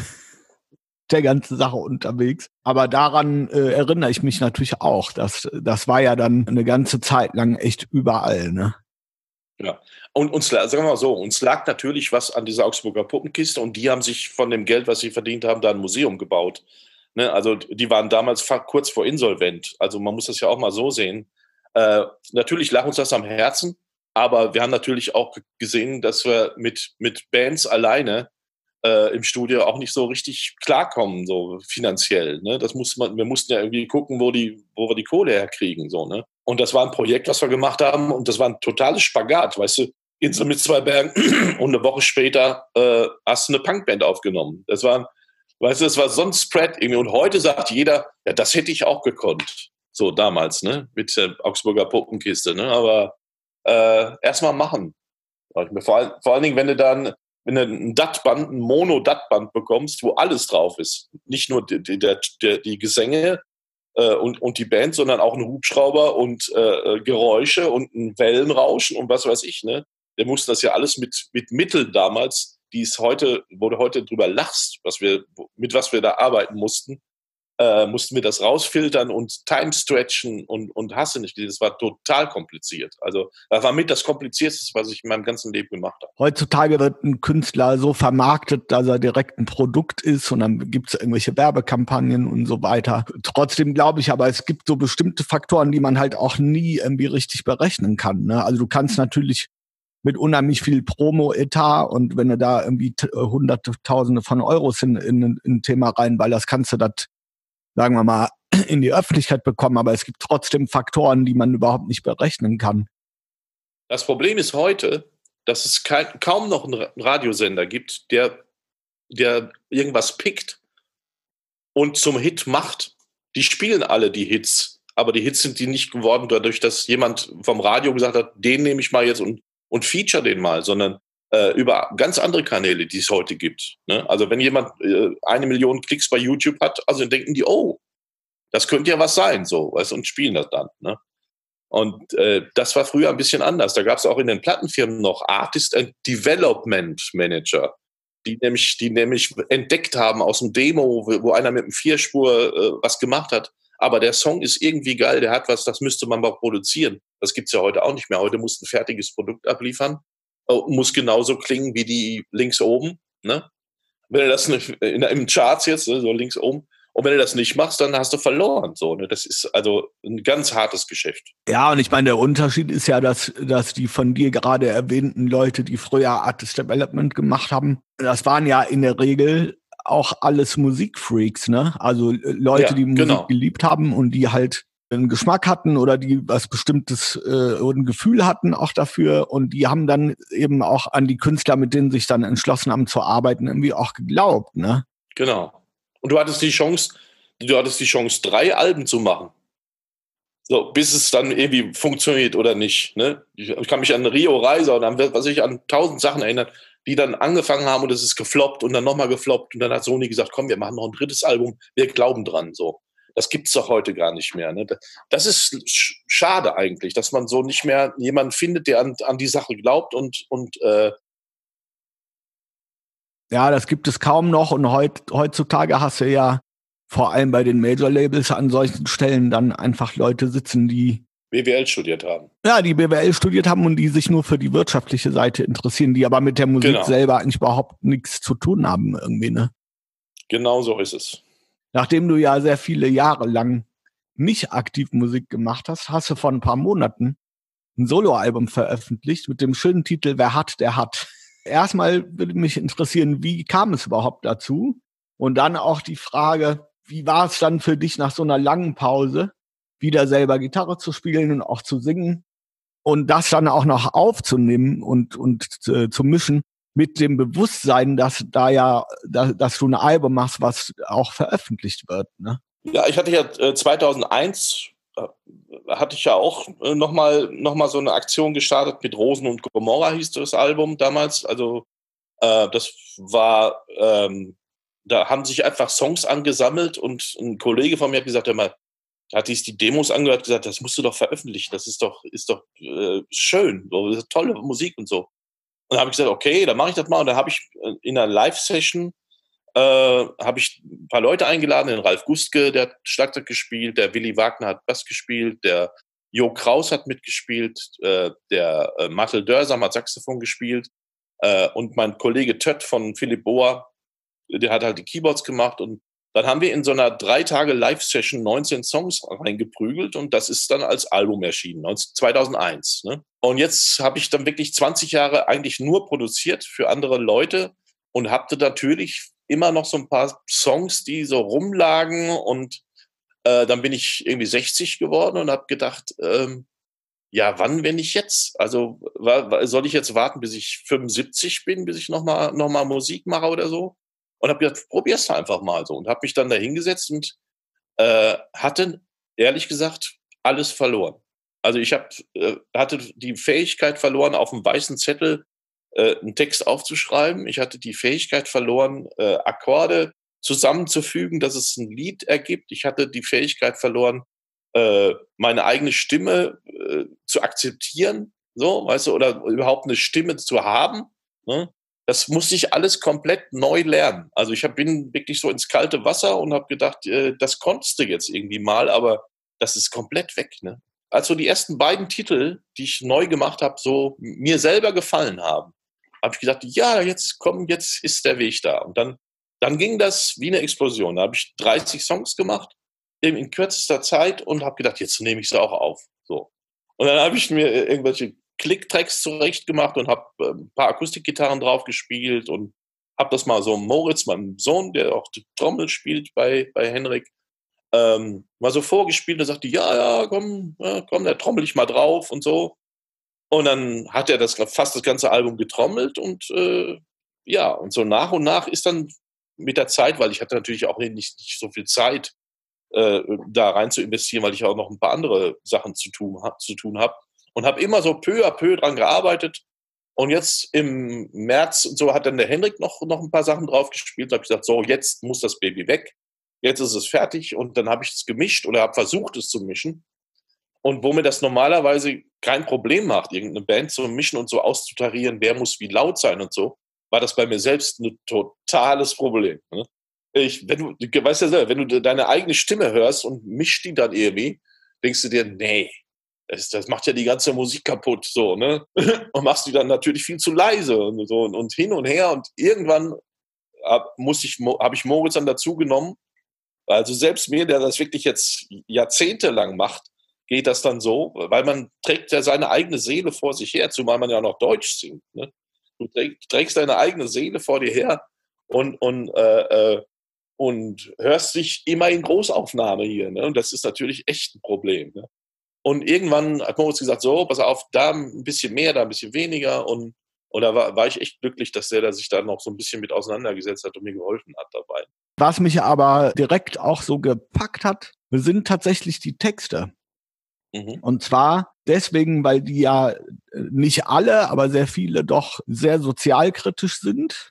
der ganzen Sache unterwegs. Aber daran äh, erinnere ich mich natürlich auch. Das, das war ja dann eine ganze Zeit lang echt überall. Ne? Ja, und uns, sagen wir mal so, uns lag natürlich was an dieser Augsburger Puppenkiste und die haben sich von dem Geld, was sie verdient haben, da ein Museum gebaut. Ne, also die waren damals kurz vor insolvent. Also man muss das ja auch mal so sehen. Äh, natürlich lag uns das am Herzen, aber wir haben natürlich auch gesehen, dass wir mit, mit Bands alleine äh, im Studio auch nicht so richtig klarkommen, so finanziell. Ne? Das muss man, wir mussten ja irgendwie gucken, wo, die, wo wir die Kohle herkriegen. So, ne? Und das war ein Projekt, was wir gemacht haben und das war ein totales Spagat, weißt du, Insel mit zwei Bergen und eine Woche später äh, hast du eine Punkband aufgenommen. Das war, weißt du, das war so ein Spread irgendwie und heute sagt jeder, ja, das hätte ich auch gekonnt. So damals, ne, mit der Augsburger Puppenkiste, ne, aber äh, erstmal machen. Vor, all, vor allen Dingen, wenn du dann wenn du ein D A T-Band, ein Mono-D A T-Band bekommst, wo alles drauf ist. Nicht nur die, die, die, die Gesänge äh, und, und die Band, sondern auch ein Hubschrauber und äh, Geräusche und ein Wellenrauschen und was weiß ich, ne? Der musste das ja alles mit, mit Mitteln damals, die es heute, wo du heute drüber lachst, was wir, mit was wir da arbeiten mussten, äh, mussten wir das rausfiltern und time-stretchen und, und hast du nicht gesehen. Das war total kompliziert. Also das war mit das Komplizierteste, was ich in meinem ganzen Leben gemacht habe. Heutzutage wird ein Künstler so vermarktet, dass er direkt ein Produkt ist und dann gibt es irgendwelche Werbekampagnen und so weiter. Trotzdem glaube ich aber, es gibt so bestimmte Faktoren, die man halt auch nie irgendwie richtig berechnen kann. Ne? Also du kannst natürlich mit unheimlich viel Promo-Etat und wenn du da irgendwie t- Hunderttausende von Euros in, in, in ein Thema reinballerst, kannst du das, sagen wir mal, in die Öffentlichkeit bekommen, aber es gibt trotzdem Faktoren, die man überhaupt nicht berechnen kann. Das Problem ist heute, dass es kein, kaum noch einen Radiosender gibt, der, der irgendwas pickt und zum Hit macht. Die spielen alle die Hits, aber die Hits sind die nicht geworden dadurch, dass jemand vom Radio gesagt hat, den nehme ich mal jetzt und, und feature den mal, sondern äh, über ganz andere Kanäle, die es heute gibt. Ne? Also wenn jemand äh, eine Million Klicks bei YouTube hat, also dann denken die, oh, das könnte ja was sein, so, weißt, und spielen das dann. Ne? Und äh, das war früher ein bisschen anders. Da gab es auch in den Plattenfirmen noch Artist and Development Manager, die nämlich, die nämlich entdeckt haben aus dem Demo, wo, wo einer mit einem Vierspur äh, was gemacht hat. Aber der Song ist irgendwie geil, der hat was, das müsste man mal produzieren. Das gibt's ja heute auch nicht mehr. Heute musst du ein fertiges Produkt abliefern. Äh, muss genauso klingen wie die links oben. Ne? Wenn du das nicht, in, im Charts jetzt, ne, so links oben, und wenn du das nicht machst, dann hast du verloren. So, ne? Das ist also ein ganz hartes Geschäft. Ja, und ich meine, der Unterschied ist ja, dass, dass die von dir gerade erwähnten Leute, die früher Artist Development gemacht haben, das waren ja in der Regel auch alles Musikfreaks, ne? Also Leute, ja, die Musik genau. geliebt haben und die halt einen Geschmack hatten oder die was Bestimmtes äh, ein Gefühl hatten auch dafür und die haben dann eben auch an die Künstler, mit denen sich dann entschlossen haben zu arbeiten, irgendwie auch geglaubt, ne? Genau. Und du hattest die Chance, du hattest die Chance, drei Alben zu machen. So, bis es dann irgendwie funktioniert oder nicht. Ne? Ich, ich kann mich an Rio Reiser und an was ich an tausend Sachen erinnern, die dann angefangen haben und es ist gefloppt und dann nochmal gefloppt und dann hat Sony gesagt, komm, wir machen noch ein drittes Album, wir glauben dran. So. Das gibt's doch heute gar nicht mehr. Ne? Das ist schade eigentlich, dass man so nicht mehr jemanden findet, der an, an die Sache glaubt und, und äh, ja, das gibt es kaum noch und heut, heutzutage hast du ja vor allem bei den Major-Labels an solchen Stellen dann einfach Leute sitzen, die B W L studiert haben. Ja, die B W L studiert haben und die sich nur für die wirtschaftliche Seite interessieren, die aber mit der Musik genau. selber eigentlich überhaupt nichts zu tun haben irgendwie, ne? Genau so ist es. Nachdem du ja sehr viele Jahre lang nicht aktiv Musik gemacht hast, hast du vor ein paar Monaten ein Soloalbum veröffentlicht mit dem schönen Titel Wer hat, der hat. Erstmal würde mich interessieren, wie kam es überhaupt dazu? Und dann auch die Frage, wie war es dann für dich nach so einer langen Pause, wieder selber Gitarre zu spielen und auch zu singen und das dann auch noch aufzunehmen und, und äh, zu mischen mit dem Bewusstsein, dass da ja, da, dass du ein Album machst, was auch veröffentlicht wird, ne? Ja, ich hatte ja äh, zweitausendeins äh, hatte ich ja auch äh, nochmal noch mal so eine Aktion gestartet mit Rosen und Gomorra hieß das Album damals. Also äh, das war, ähm, da haben sich einfach Songs angesammelt und ein Kollege von mir hat gesagt, hör mal, da hat sich die Demos angehört, gesagt, das musst du doch veröffentlichen, das ist doch, ist doch äh, schön, so, das ist tolle Musik und so. Und dann habe ich gesagt, okay, dann mache ich das mal. Und dann habe ich äh, in einer Live-Session äh, habe ich ein paar Leute eingeladen, den Ralf Gustke, der hat Schlagzeug gespielt, der Willi Wagner hat Bass gespielt, der Jo Kraus hat mitgespielt, äh, der äh, Martel Dörsam hat Saxophon gespielt äh, und mein Kollege Tött von Philipp Bohr, der hat halt die Keyboards gemacht und dann haben wir in so einer drei Tage Live-Session neunzehn Songs reingeprügelt und das ist dann als Album erschienen, zweitausendeins. Ne? Und jetzt habe ich dann wirklich zwanzig Jahre eigentlich nur produziert für andere Leute und hatte natürlich immer noch so ein paar Songs, die so rumlagen und äh, dann bin ich irgendwie sechzig geworden und habe gedacht, ähm, ja, wann, wenn nicht jetzt? Also wa- soll ich jetzt warten, bis ich fünfundsiebzig bin, bis ich nochmal noch mal Musik mache oder so? Und habe gedacht, probier's einfach mal so und habe mich dann da hingesetzt und äh, hatte, ehrlich gesagt, alles verloren. Also ich hab, äh, hatte die Fähigkeit verloren, auf einem weißen Zettel äh, einen Text aufzuschreiben. Ich hatte die Fähigkeit verloren, äh, Akkorde zusammenzufügen, dass es ein Lied ergibt. Ich hatte die Fähigkeit verloren, äh, meine eigene Stimme äh, zu akzeptieren, so, weißt du, oder überhaupt eine Stimme zu haben. Ne? Das musste ich alles komplett neu lernen. Also ich hab, bin wirklich so ins kalte Wasser und habe gedacht, äh, das konntest du jetzt irgendwie mal, aber das ist komplett weg. Ne? Also die ersten beiden Titel, die ich neu gemacht habe, so mir selber gefallen haben, habe ich gedacht, ja, jetzt komm, jetzt ist der Weg da. Und dann, dann ging das wie eine Explosion. Da habe ich dreißig Songs gemacht in, in kürzester Zeit und habe gedacht, jetzt nehme ich sie auch auf. So. Und dann habe ich mir irgendwelche Klicktracks zurecht gemacht und habe äh, ein paar Akustikgitarren drauf gespielt und habe das mal so Moritz, meinem Sohn, der auch die Trommel spielt bei, bei Henrik, ähm, mal so vorgespielt und sagte, ja, ja, komm, ja, komm, da trommel ich mal drauf und so. Und dann hat er das fast das ganze Album getrommelt und äh, ja, und so nach und nach ist dann mit der Zeit, weil ich hatte natürlich auch nicht, nicht so viel Zeit, äh, da rein zu investieren, weil ich auch noch ein paar andere Sachen zu tun, zu tun habe. Und habe immer so peu à peu dran gearbeitet. Und jetzt im März und so hat dann der Henrik noch, noch ein paar Sachen drauf gespielt. Da habe ich gesagt, so, jetzt muss das Baby weg. Jetzt ist es fertig. Und dann habe ich es gemischt oder habe versucht, es zu mischen. Und wo mir das normalerweise kein Problem macht, irgendeine Band zu mischen und so auszutarieren, wer muss wie laut sein und so, war das bei mir selbst ein totales Problem. Ne? Ich, wenn du, du weißt ja selber, wenn du deine eigene Stimme hörst und mischst die dann irgendwie, denkst du dir, nee, das, das macht ja die ganze Musik kaputt, so, ne? Und machst die dann natürlich viel zu leise und so und, und hin und her und irgendwann hab, muss ich, habe ich Moritz dann dazu genommen. Also selbst mir, der das wirklich jetzt jahrzehntelang macht, geht das dann so, weil man trägt ja seine eigene Seele vor sich her, zumal man ja auch noch Deutsch singt. Ne? Du trägst deine eigene Seele vor dir her und, und, äh, und hörst dich immer in Großaufnahme hier. Ne? Und das ist natürlich echt ein Problem. Ne? Und irgendwann hat Moritz gesagt, so, pass auf, da ein bisschen mehr, da ein bisschen weniger. Und, und da war, war ich echt glücklich, dass der da sich da noch so ein bisschen mit auseinandergesetzt hat und mir geholfen hat dabei. Was mich aber direkt auch so gepackt hat, sind tatsächlich die Texte. Mhm. Und zwar deswegen, weil die ja nicht alle, aber sehr viele doch sehr sozialkritisch sind,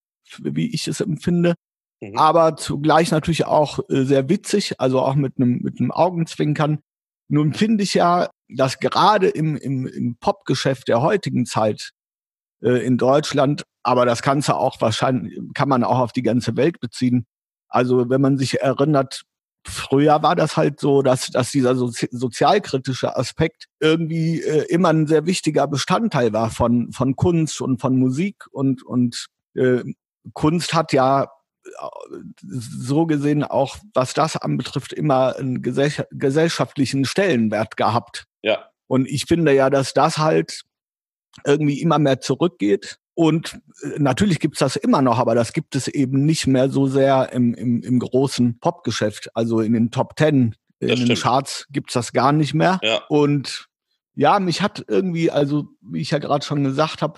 wie ich es empfinde. Mhm. Aber zugleich natürlich auch sehr witzig, also auch mit einem mit einem Augenzwinkern. Nun finde ich ja, dass gerade im, im, im Popgeschäft der heutigen Zeit äh, in Deutschland, aber das kannst du auch wahrscheinlich, kann man auch auf die ganze Welt beziehen. Also wenn man sich erinnert, früher war das halt so, dass, dass dieser sozi- sozialkritische Aspekt irgendwie äh, immer ein sehr wichtiger Bestandteil war von, von Kunst und von Musik und, und äh, Kunst hat ja so gesehen auch, was das anbetrifft, immer einen gesell- gesellschaftlichen Stellenwert gehabt. Ja. Und ich finde ja, dass das halt irgendwie immer mehr zurückgeht Und natürlich gibt's das immer noch, aber das gibt es eben nicht mehr so sehr im, im, im großen Popgeschäft. Also in den Top Ten, in Das den stimmt. Charts gibt's das gar nicht mehr. Ja. Und ja, mich hat irgendwie, also wie ich ja gerade schon gesagt habe,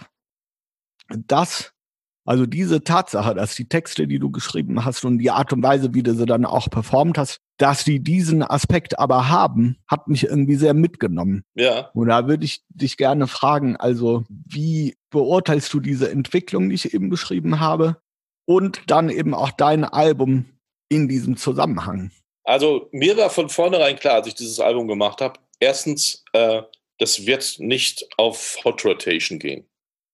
das, also diese Tatsache, dass die Texte, die du geschrieben hast und die Art und Weise, wie du sie dann auch performt hast, dass die diesen Aspekt aber haben, hat mich irgendwie sehr mitgenommen. Ja. Und da würde ich dich gerne fragen, also wie beurteilst du diese Entwicklung, die ich eben beschrieben habe, und dann eben auch dein Album in diesem Zusammenhang? Also mir war von vornherein klar, als ich dieses Album gemacht habe, erstens, äh, das wird nicht auf Hot Rotation gehen.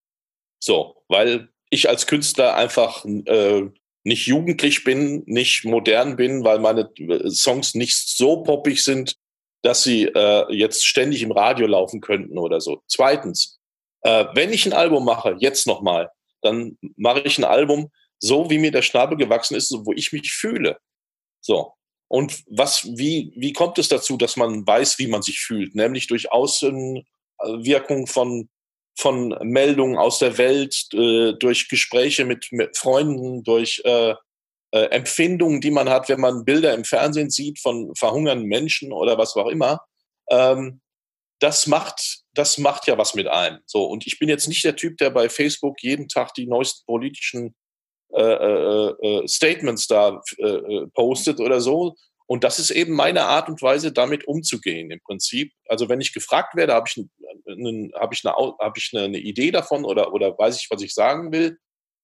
So, weil ich als Künstler einfach äh, nicht jugendlich bin, nicht modern bin, weil meine Songs nicht so poppig sind, dass sie äh, jetzt ständig im Radio laufen könnten oder so. Zweitens, äh, wenn ich ein Album mache, jetzt nochmal, dann mache ich ein Album so, wie mir der Schnabel gewachsen ist, wo ich mich fühle. So. Und was, wie, wie kommt es dazu, dass man weiß, wie man sich fühlt? Nämlich durch Außenwirkung von von Meldungen aus der Welt, äh, durch Gespräche mit, mit Freunden, durch äh, äh, Empfindungen, die man hat, wenn man Bilder im Fernsehen sieht von verhungernden Menschen oder was auch immer. Ähm, das macht, das macht ja was mit einem. So, und ich bin jetzt nicht der Typ, der bei Facebook jeden Tag die neuesten politischen äh, äh, äh, Statements da äh, postet oder so. Und das ist eben meine Art und Weise, damit umzugehen im Prinzip. Also wenn ich gefragt werde, habe ich, einen, hab ich, eine, hab ich eine, eine Idee davon oder, oder weiß ich, was ich sagen will.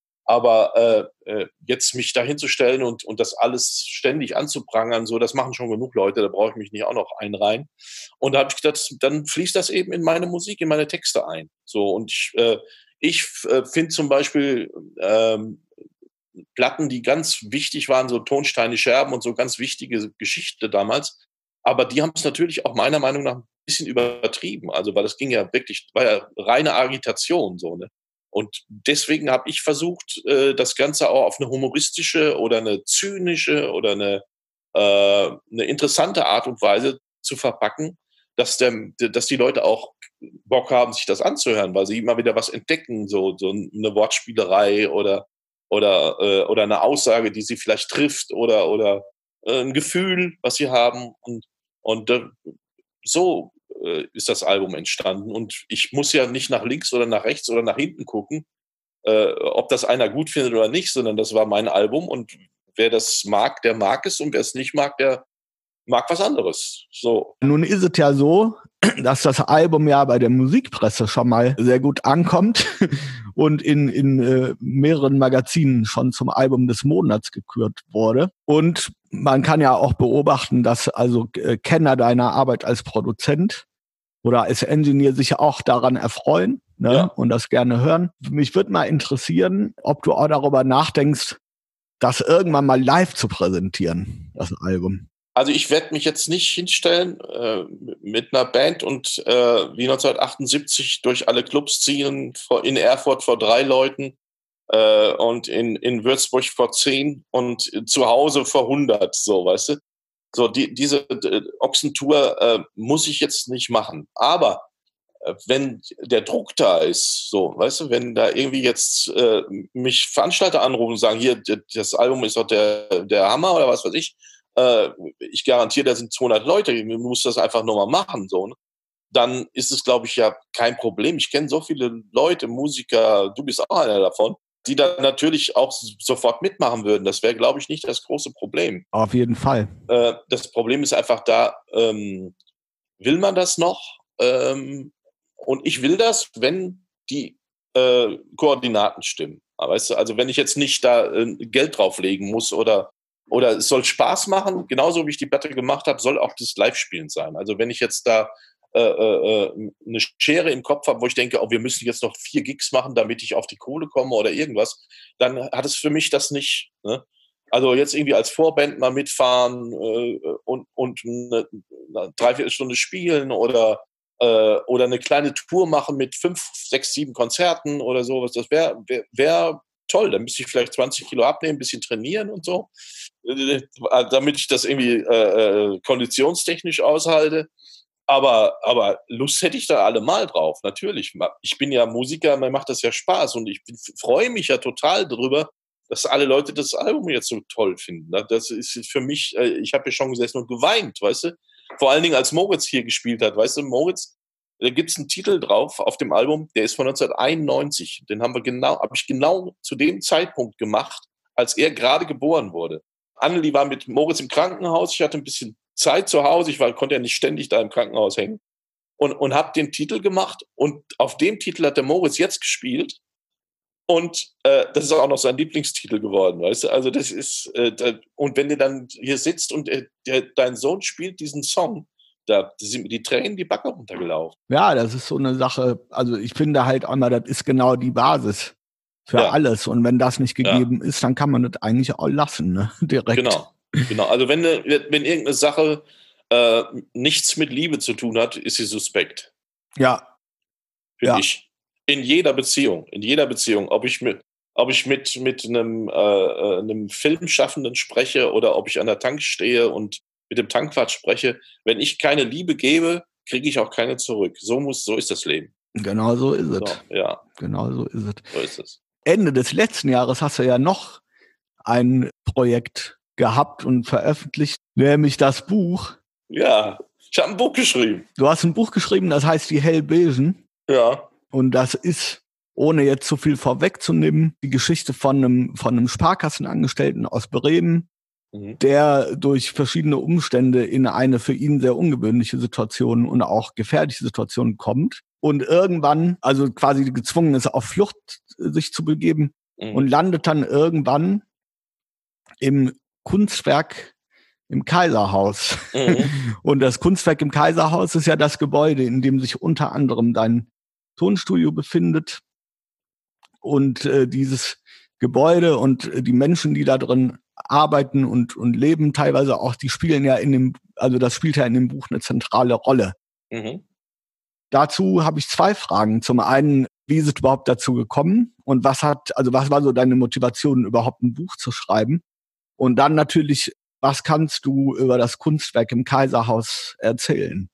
Aber äh, jetzt mich dahin zu stellen und, und das alles ständig anzuprangern, so, das machen schon genug Leute, da brauche ich mich nicht auch noch einreihen. Und da habe ich gedacht, dann fließt das eben in meine Musik, in meine Texte ein. So, und ich, äh, ich äh, finde zum Beispiel ähm, Platten, die ganz wichtig waren, so Tonsteine Scherben und so ganz wichtige Geschichte damals. Aber die haben es natürlich auch meiner Meinung nach ein bisschen übertrieben. Also, weil das ging ja wirklich, war ja reine Agitation, so, ne? Und deswegen habe ich versucht, äh, das Ganze auch auf eine humoristische oder eine zynische oder eine, äh, eine interessante Art und Weise zu verpacken, dass, der, dass die Leute auch Bock haben, sich das anzuhören, weil sie immer wieder was entdecken, so, so eine Wortspielerei oder oder äh, oder eine Aussage, die sie vielleicht trifft oder oder äh, ein Gefühl, was sie haben und und äh, so äh, ist das Album entstanden und ich muss ja nicht nach links oder nach rechts oder nach hinten gucken, äh, ob das einer gut findet oder nicht, sondern das war mein Album und wer das mag, der mag es und wer es nicht mag, der mag was anderes. So. Nun ist es ja so, dass das Album ja bei der Musikpresse schon mal sehr gut ankommt und in, in äh, mehreren Magazinen schon zum Album des Monats gekürt wurde. Und man kann ja auch beobachten, dass also äh, Kenner deiner Arbeit als Produzent oder als Engineer sich auch daran erfreuen, ne, Ja. und das gerne hören. Mich würde mal interessieren, ob du auch darüber nachdenkst, das irgendwann mal live zu präsentieren, das Album. Also ich werde mich jetzt nicht hinstellen äh, mit einer Band und äh, wie neunzehnhundertachtundsiebzig durch alle Clubs ziehen, vor, in Erfurt vor drei Leuten äh, und in, in Würzburg vor zehn und zu Hause vor hundert, so, weißt du? So, die, diese äh, Ochsentour äh, muss ich jetzt nicht machen. Aber äh, wenn der Druck da ist, so, weißt du, wenn da irgendwie jetzt äh, mich Veranstalter anrufen und sagen, hier, das Album ist doch der, der Hammer oder was weiß ich, ich garantiere, da sind zweihundert Leute, du musst das einfach nur mal machen, so, ne? Dann ist es, glaube ich, ja kein Problem. Ich kenne so viele Leute, Musiker, du bist auch einer davon, die dann natürlich auch sofort mitmachen würden. Das wäre, glaube ich, nicht das große Problem. Auf jeden Fall. Äh, das Problem ist einfach da, ähm, will man das noch? Ähm, und ich will das, wenn die äh, Koordinaten stimmen. Weißt du, also wenn ich jetzt nicht da äh, Geld drauflegen muss oder Oder es soll Spaß machen, genauso wie ich die Platte gemacht habe, soll auch das Live-Spielen sein. Also wenn ich jetzt da äh, äh, eine Schere im Kopf habe, wo ich denke, oh, wir müssen jetzt noch vier Gigs machen, damit ich auf die Kohle komme oder irgendwas, dann hat es für mich das nicht. Ne? Also jetzt irgendwie als Vorband mal mitfahren äh, und, und eine, eine Dreiviertelstunde spielen oder, äh, oder eine kleine Tour machen mit fünf, sechs, sieben Konzerten oder sowas, das wäre wär, wär toll. Dann müsste ich vielleicht zwanzig Kilo abnehmen, ein bisschen trainieren und so, damit ich das irgendwie äh, konditionstechnisch aushalte. aber, aber Lust hätte ich da allemal drauf, natürlich. Ich bin ja Musiker, mir macht das ja Spaß und ich freue mich ja total darüber, dass alle Leute das Album jetzt so toll finden. Das ist für mich, ich habe ja schon gesessen und geweint, weißt du? Vor allen Dingen, als Moritz hier gespielt hat, weißt du, Moritz, da gibt es einen Titel drauf auf dem Album, der ist von neunzehnhunderteinundneunzig. Den haben wir genau, habe ich genau zu dem Zeitpunkt gemacht, als er gerade geboren wurde. Annelie war mit Moritz im Krankenhaus, ich hatte ein bisschen Zeit zu Hause, ich war, konnte ja nicht ständig da im Krankenhaus hängen und, und habe den Titel gemacht und auf dem Titel hat der Moritz jetzt gespielt und äh, das ist auch noch sein Lieblingstitel geworden, weißt du, also das ist, äh, da, und wenn du dann hier sitzt und äh, der, dein Sohn spielt diesen Song, da sind mir die Tränen die Backe runtergelaufen. Ja, das ist so eine Sache, also ich finde halt einmal, das ist genau die Basis für ja. alles und wenn das nicht gegeben ja. ist, dann kann man das eigentlich auch lassen, ne? Direkt. Genau. Genau, also wenn, wenn irgendeine Sache äh, nichts mit Liebe zu tun hat, ist sie suspekt. Ja. Finde ja. ich. In jeder Beziehung, in jeder Beziehung, ob ich mit, ob ich mit, mit einem, äh, einem Filmschaffenden spreche oder ob ich an der Tank stehe und mit dem Tankwart spreche, wenn ich keine Liebe gebe, kriege ich auch keine zurück. So muss, so ist das Leben. Genau so ist es. So, ja. Genau so ist es. So ist es. Ende des letzten Jahres hast du ja noch ein Projekt gehabt und veröffentlicht, nämlich das Buch. Ja, ich habe ein Buch geschrieben. Du hast ein Buch geschrieben, das heißt Die Hellbesen. Ja. Und das ist, ohne jetzt zu viel vorwegzunehmen, die Geschichte von einem, von einem Sparkassenangestellten aus Bremen, mhm. der durch verschiedene Umstände in eine für ihn sehr ungewöhnliche Situation und auch gefährliche Situation kommt und irgendwann, also quasi gezwungen ist, auf Flucht sich zu begeben mhm. und landet dann irgendwann im Kunstwerk im Kaiserhaus. Mhm. Und das Kunstwerk im Kaiserhaus ist ja das Gebäude, in dem sich unter anderem dein Tonstudio befindet. Und äh, dieses Gebäude und äh, die Menschen, die da drin arbeiten und, und leben, teilweise auch, die spielen ja in dem, also das spielt ja in dem Buch eine zentrale Rolle. Mhm. Dazu habe ich zwei Fragen. Zum einen, wie ist es überhaupt dazu gekommen? Und was hat, also was war so deine Motivation, überhaupt ein Buch zu schreiben? Und dann natürlich, was kannst du über das Kunstwerk im Kaiserhaus erzählen?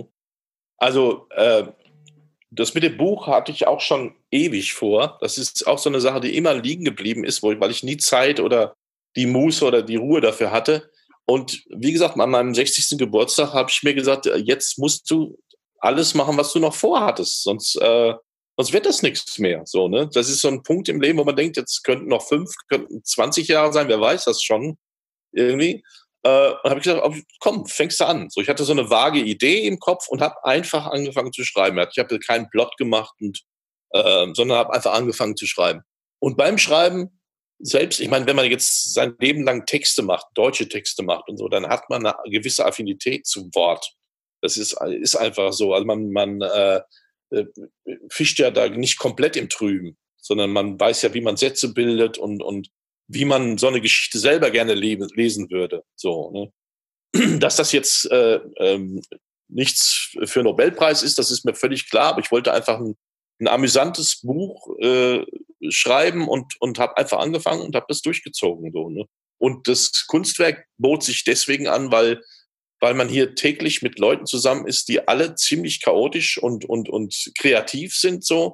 Also äh, das mit dem Buch hatte ich auch schon ewig vor. Das ist auch so eine Sache, die immer liegen geblieben ist, wo ich, weil ich nie Zeit oder die Muße oder die Ruhe dafür hatte. Und wie gesagt, an meinem sechzigsten Geburtstag habe ich mir gesagt, jetzt musst du alles machen, was du noch vorhattest, sonst, äh, sonst wird das nichts mehr. So, ne? Das ist so ein Punkt im Leben, wo man denkt, jetzt könnten noch fünf, könnten zwanzig Jahre sein, wer weiß das schon irgendwie. Äh, und habe ich gesagt, komm, fängst du an. So, ich hatte so eine vage Idee im Kopf und habe einfach angefangen zu schreiben. Ich habe keinen Plot gemacht, und, äh, sondern habe einfach angefangen zu schreiben. Und beim Schreiben selbst, ich meine, wenn man jetzt sein Leben lang Texte macht, deutsche Texte macht und so, dann hat man eine gewisse Affinität zum Wort. Das ist, ist einfach so. Also man, man äh, fischt ja da nicht komplett im Trüben, sondern man weiß ja, wie man Sätze bildet und, und wie man so eine Geschichte selber gerne leben, lesen würde. So, ne? Dass das jetzt äh, ähm, nichts für Nobelpreis ist, das ist mir völlig klar, aber ich wollte einfach ein, ein amüsantes Buch äh, schreiben und, und habe einfach angefangen und habe das durchgezogen. So, ne? Und das Kunstwerk bot sich deswegen an, weil weil man hier täglich mit Leuten zusammen ist, die alle ziemlich chaotisch und, und, und kreativ sind, so.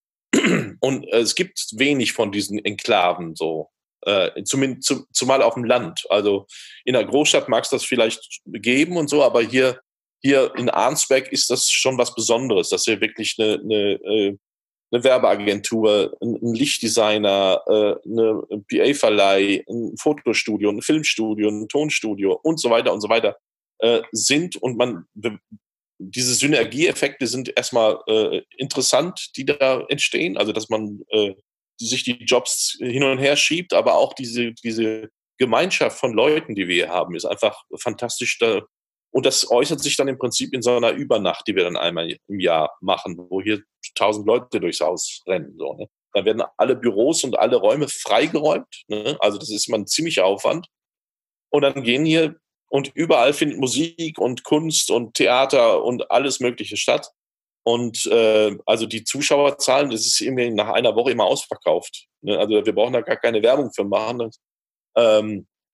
Und äh, es gibt wenig von diesen Enklaven, so. Äh, zumindest, zum, zumal auf dem Land. Also in der Großstadt mag es das vielleicht geben und so, aber hier, hier in Arnsberg ist das schon was Besonderes, dass hier wirklich eine, eine, eine Werbeagentur, ein Lichtdesigner, eine P A-Verleih, ein Fotostudio, ein Filmstudio, ein Tonstudio und so weiter und so weiter sind, und man, diese Synergieeffekte sind erstmal äh, interessant, die da entstehen, also dass man äh, sich die Jobs hin und her schiebt, aber auch diese, diese Gemeinschaft von Leuten, die wir hier haben, ist einfach fantastisch da. Und das äußert sich dann im Prinzip in so einer Übernacht, die wir dann einmal im Jahr machen, wo hier tausend Leute durchs Haus rennen. So, ne? Da werden alle Büros und alle Räume freigeräumt. Ne? Also das ist immer ein ziemlicher Aufwand. Und dann gehen hier und überall findet Musik und Kunst und Theater und alles Mögliche statt. Und äh, also die Zuschauerzahlen, das ist irgendwie nach einer Woche immer ausverkauft. Ne? Also wir brauchen da gar keine Werbung für machen. Ähm,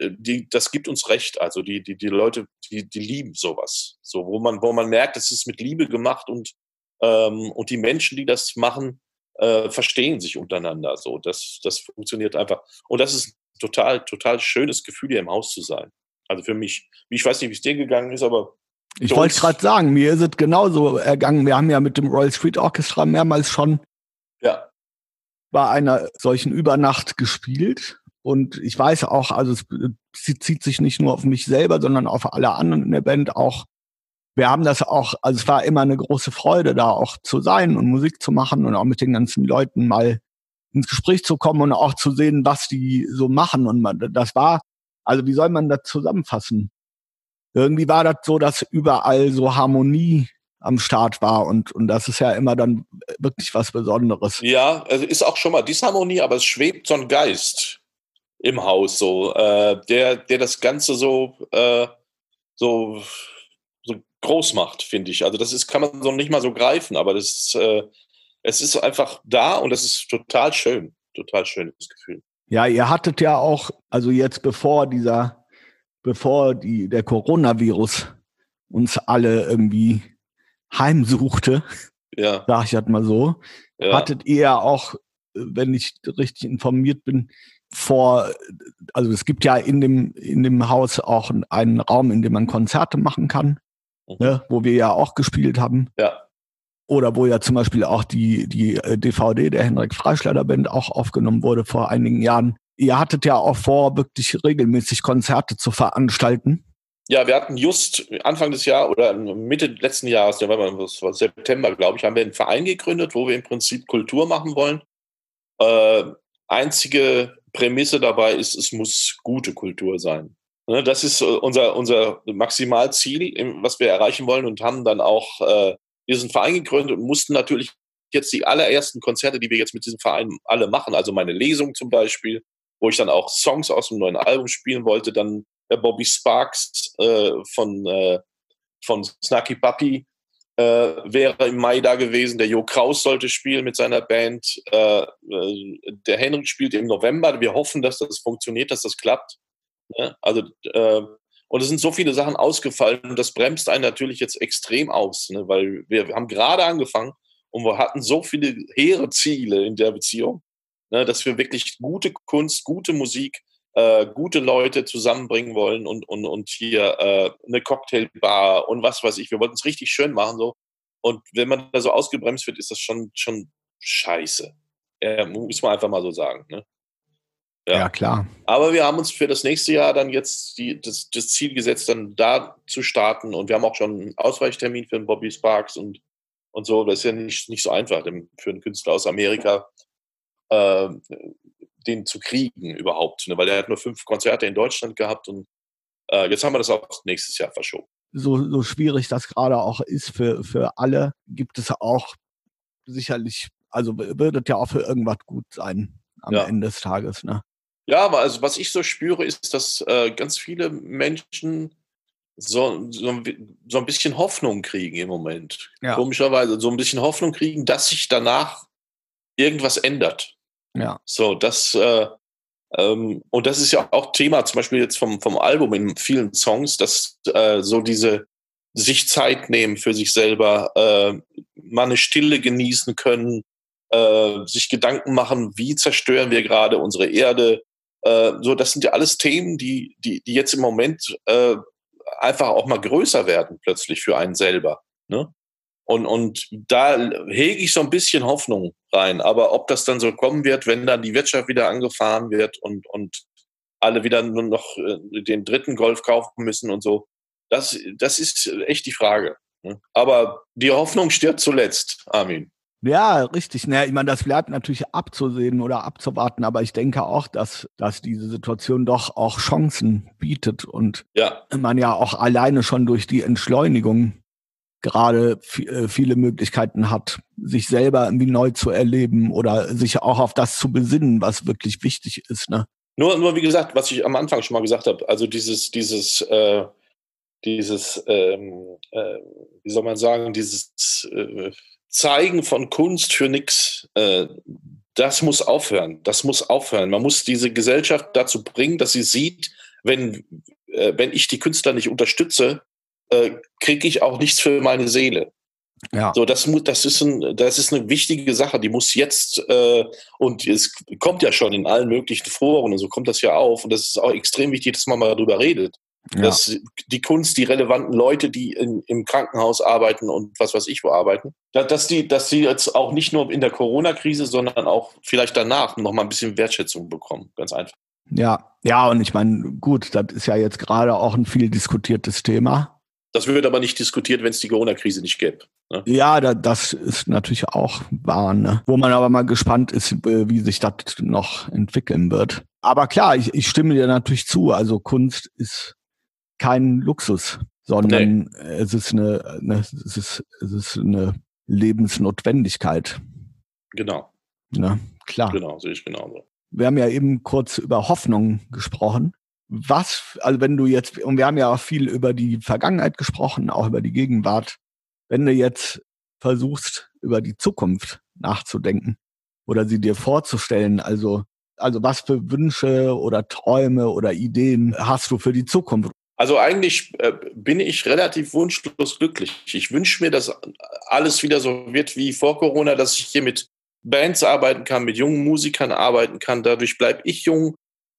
die, das gibt uns recht. Also die, die, die Leute, die, die lieben sowas. So, wo man, wo man merkt, es ist mit Liebe gemacht und, ähm, und die Menschen, die das machen, äh, verstehen sich untereinander. So, das, das funktioniert einfach. Und das ist ein total, total schönes Gefühl, hier im Haus zu sein. Also für mich, ich weiß nicht, wie es dir gegangen ist, aber ich wollte gerade sagen, mir ist es genauso ergangen. Wir haben ja mit dem Royal Street Orchestra mehrmals schon ja. bei einer solchen Übernacht gespielt. Und ich weiß auch, also es zieht sich nicht nur auf mich selber, sondern auf alle anderen in der Band auch. Wir haben das auch, also es war immer eine große Freude, da auch zu sein und Musik zu machen und auch mit den ganzen Leuten mal ins Gespräch zu kommen und auch zu sehen, was die so machen. Und man, das war, also wie soll man das zusammenfassen? Irgendwie war das so, dass überall so Harmonie am Start war und, und das ist ja immer dann wirklich was Besonderes. Ja, also ist auch schon mal Disharmonie, aber es schwebt so ein Geist im Haus, so, äh, der, der das Ganze so, äh, so, so groß macht, finde ich. Also das ist, kann man so nicht mal so greifen, aber das, äh, es ist einfach da und das ist total schön, total schönes Gefühl. Ja, ihr hattet ja auch, also jetzt bevor dieser, bevor die, der Coronavirus uns alle irgendwie heimsuchte, ja. sag ich halt mal so, ja. Hattet ihr ja auch, wenn ich richtig informiert bin, vor, also es gibt ja in dem, in dem Haus auch einen Raum, in dem man Konzerte machen kann, mhm. ne, wo wir ja auch gespielt haben. Ja. Oder wo ja zum Beispiel auch die, die D V D der Henrik Freischleider Band auch aufgenommen wurde vor einigen Jahren. Ihr hattet ja auch vor, wirklich regelmäßig Konzerte zu veranstalten. Ja, wir hatten just Anfang des Jahres oder Mitte letzten Jahres, das war September, glaube ich, haben wir einen Verein gegründet, wo wir im Prinzip Kultur machen wollen. Äh, einzige Prämisse dabei ist, es muss gute Kultur sein. Ne, das ist unser, unser Maximalziel, was wir erreichen wollen und haben dann auch äh, diesen Verein gegründet und mussten natürlich jetzt die allerersten Konzerte, die wir jetzt mit diesem Verein alle machen, also meine Lesung zum Beispiel, wo ich dann auch Songs aus dem neuen Album spielen wollte, dann der Bobby Sparks äh, von, äh, von Snarky Puppy äh, wäre im Mai da gewesen, der Jo Kraus sollte spielen mit seiner Band, äh, äh, der Henrik spielt im November, wir hoffen, dass das funktioniert, dass das klappt. Ja, also äh, und es sind so viele Sachen ausgefallen und das bremst einen natürlich jetzt extrem aus, ne, weil wir, wir haben gerade angefangen und wir hatten so viele hehre Ziele in der Beziehung, ne, dass wir wirklich gute Kunst, gute Musik, äh, gute Leute zusammenbringen wollen und, und, und hier äh, eine Cocktailbar und was weiß ich. Wir wollten es richtig schön machen so. Und wenn man da so ausgebremst wird, ist das schon, schon scheiße. Äh, muss man einfach mal so sagen, ne? Ja. ja, klar. Aber wir haben uns für das nächste Jahr dann jetzt die, das, das Ziel gesetzt, dann da zu starten. Und wir haben auch schon einen Ausweichtermin für den Bobby Sparks und, und so. Das ist ja nicht, nicht so einfach für einen Künstler aus Amerika, äh, den zu kriegen überhaupt. Ne? Weil er hat nur fünf Konzerte in Deutschland gehabt und äh, jetzt haben wir das auch nächstes Jahr verschoben. So, so schwierig das gerade auch ist für, für alle, gibt es auch sicherlich, also wird ja auch für irgendwas gut sein am ja. Ende des Tages, ne? Ja, aber also was ich so spüre, ist, dass äh, ganz viele Menschen so, so, so ein bisschen Hoffnung kriegen im Moment. Ja. Komischerweise so ein bisschen Hoffnung kriegen, dass sich danach irgendwas ändert. Ja. So, das äh, ähm, und das ist ja auch Thema zum Beispiel jetzt vom, vom Album in vielen Songs, dass äh, so diese sich Zeit nehmen für sich selber, äh, mal eine Stille genießen können, äh, sich Gedanken machen, wie zerstören wir gerade unsere Erde. Äh, so, das sind ja alles Themen, die, die, die jetzt im Moment äh, einfach auch mal größer werden plötzlich für einen selber. Ne? Und, und da hege ich so ein bisschen Hoffnung rein. Aber ob das dann so kommen wird, wenn dann die Wirtschaft wieder angefahren wird und, und alle wieder nur noch äh, den dritten Golf kaufen müssen und so, das, das ist echt die Frage. Ne? Aber die Hoffnung stirbt zuletzt, Armin. Ja, richtig. Naja, ich meine, das bleibt natürlich abzusehen oder abzuwarten, aber ich denke auch, dass, dass diese Situation doch auch Chancen bietet und ja. man ja auch alleine schon durch die Entschleunigung gerade f- viele Möglichkeiten hat, sich selber irgendwie neu zu erleben oder sich auch auf das zu besinnen, was wirklich wichtig ist. Ne? Nur, nur wie gesagt, was ich am Anfang schon mal gesagt habe, also dieses, dieses, äh, dieses, ähm, äh, wie soll man sagen, dieses äh, Zeigen von Kunst für nix, äh, das muss aufhören. Das muss aufhören. Man muss diese Gesellschaft dazu bringen, dass sie sieht, wenn, äh, wenn ich die Künstler nicht unterstütze, äh, kriege ich auch nichts für meine Seele. Ja. So, das muss, das ist ein, das ist eine wichtige Sache, die muss jetzt, äh, und es kommt ja schon in allen möglichen Foren und so kommt das ja auf. Und das ist auch extrem wichtig, dass man mal darüber redet. Ja. Dass die Kunst, die relevanten Leute, die in, im Krankenhaus arbeiten und was weiß ich wo arbeiten, dass die, dass die jetzt auch nicht nur in der Corona-Krise, sondern auch vielleicht danach noch mal ein bisschen Wertschätzung bekommen. Ganz einfach. Ja, ja, und ich meine, gut, das ist ja jetzt gerade auch ein viel diskutiertes Thema. Das wird aber nicht diskutiert, wenn es die Corona-Krise nicht gäbe. Ne? Ja, da, das ist natürlich auch wahr, ne? Wo man aber mal gespannt ist, wie sich das noch entwickeln wird. Aber klar, ich, ich stimme dir natürlich zu. Also Kunst ist kein Luxus, sondern nee. es ist eine, eine, es ist, es ist eine Lebensnotwendigkeit. Genau. Ne? Klar. Genau, sehe ich genauso. Wir haben ja eben kurz über Hoffnung gesprochen. Was, also wenn du jetzt, und wir haben ja auch viel über die Vergangenheit gesprochen, auch über die Gegenwart, wenn du jetzt versuchst, über die Zukunft nachzudenken oder sie dir vorzustellen, also, also was für Wünsche oder Träume oder Ideen hast du für die Zukunft? Also eigentlich äh, bin ich relativ wunschlos glücklich. Ich wünsche mir, dass alles wieder so wird wie vor Corona, dass ich hier mit Bands arbeiten kann, mit jungen Musikern arbeiten kann. Dadurch bleibe ich jung.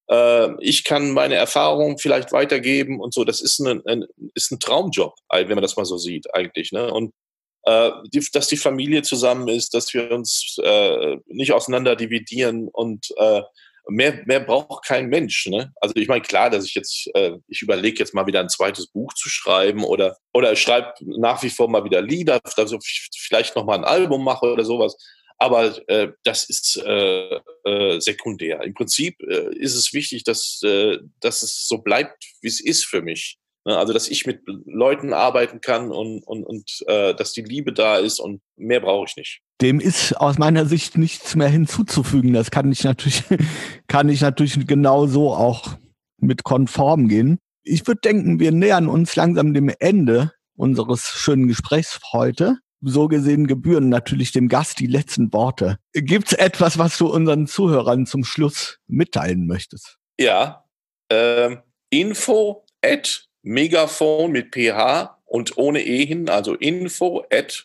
Ich kann meine Erfahrungen vielleicht weitergeben und so. Das ist ein, ein, ist ein Traumjob, wenn man das mal so sieht eigentlich. Ne? Und äh, die, dass die Familie zusammen ist, dass wir uns äh, nicht auseinander dividieren und äh, mehr, mehr braucht kein Mensch. Ne? Also ich meine, klar, dass ich jetzt, äh, ich überlege jetzt mal wieder ein zweites Buch zu schreiben oder, oder schreibe nach wie vor mal wieder Lieder, also vielleicht noch mal ein Album mache oder sowas. Aber äh, das ist äh, äh, sekundär. Im Prinzip äh, ist es wichtig, dass, äh, dass es so bleibt, wie es ist für mich. Ne? Also, dass ich mit Leuten arbeiten kann und, und, und äh, dass die Liebe da ist und mehr brauche ich nicht. Dem ist aus meiner Sicht nichts mehr hinzuzufügen. Das kann ich natürlich, kann ich natürlich genauso auch mit konform gehen. Ich würde denken, wir nähern uns langsam dem Ende unseres schönen Gesprächs heute. So gesehen gebühren natürlich dem Gast die letzten Worte. Gibt's etwas, was du unseren Zuhörern zum Schluss mitteilen möchtest? Ja, äh, info at megaphone mit ph und ohne e hin, also info at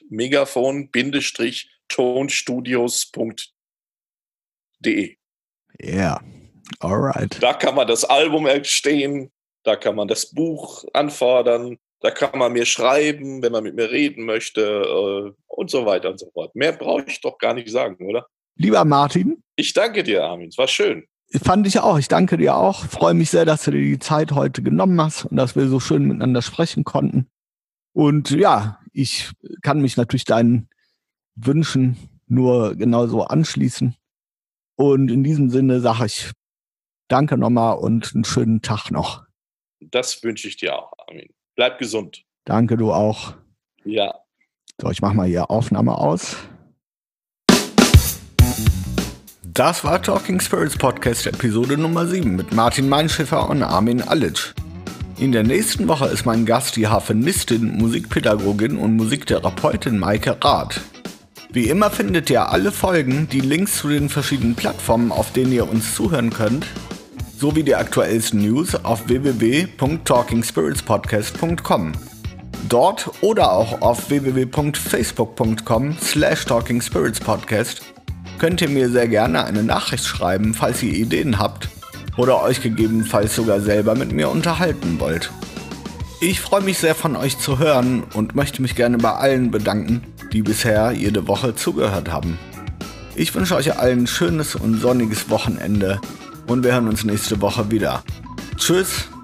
megaphone-tonstudios punkt de. Ja, yeah. Alright. Da kann man das Album entstehen, da kann man das Buch anfordern. Da kann man mir schreiben, wenn man mit mir reden möchte äh, und so weiter und so fort. Mehr brauche ich doch gar nicht sagen, oder? Lieber Martin. Ich danke dir, Armin. Es war schön. Fand ich auch. Ich danke dir auch. Freue mich sehr, dass du dir die Zeit heute genommen hast und dass wir so schön miteinander sprechen konnten. Und ja, ich kann mich natürlich deinen Wünschen nur genauso anschließen. Und in diesem Sinne sage ich danke nochmal und einen schönen Tag noch. Das wünsche ich dir auch, Armin. Bleib gesund. Danke, du auch. Ja. So, ich mach mal hier Aufnahme aus. Das war Talking Spirits Podcast Episode Nummer sieben mit Martin Meinschäfer und Armin Alic. In der nächsten Woche ist mein Gast die Harfenistin, Musikpädagogin und Musiktherapeutin Maike Rath. Wie immer findet ihr alle Folgen, die Links zu den verschiedenen Plattformen, auf denen ihr uns zuhören könnt, sowie die aktuellsten News auf w w w punkt talking spirits podcast punkt com. Dort oder auch auf w w w punkt facebook punkt com slash talking spirits podcast könnt ihr mir sehr gerne eine Nachricht schreiben, falls ihr Ideen habt oder euch gegebenenfalls sogar selber mit mir unterhalten wollt. Ich freue mich sehr von euch zu hören und möchte mich gerne bei allen bedanken, die bisher jede Woche zugehört haben. Ich wünsche euch allen ein schönes und sonniges Wochenende und wir hören uns nächste Woche wieder. Tschüss!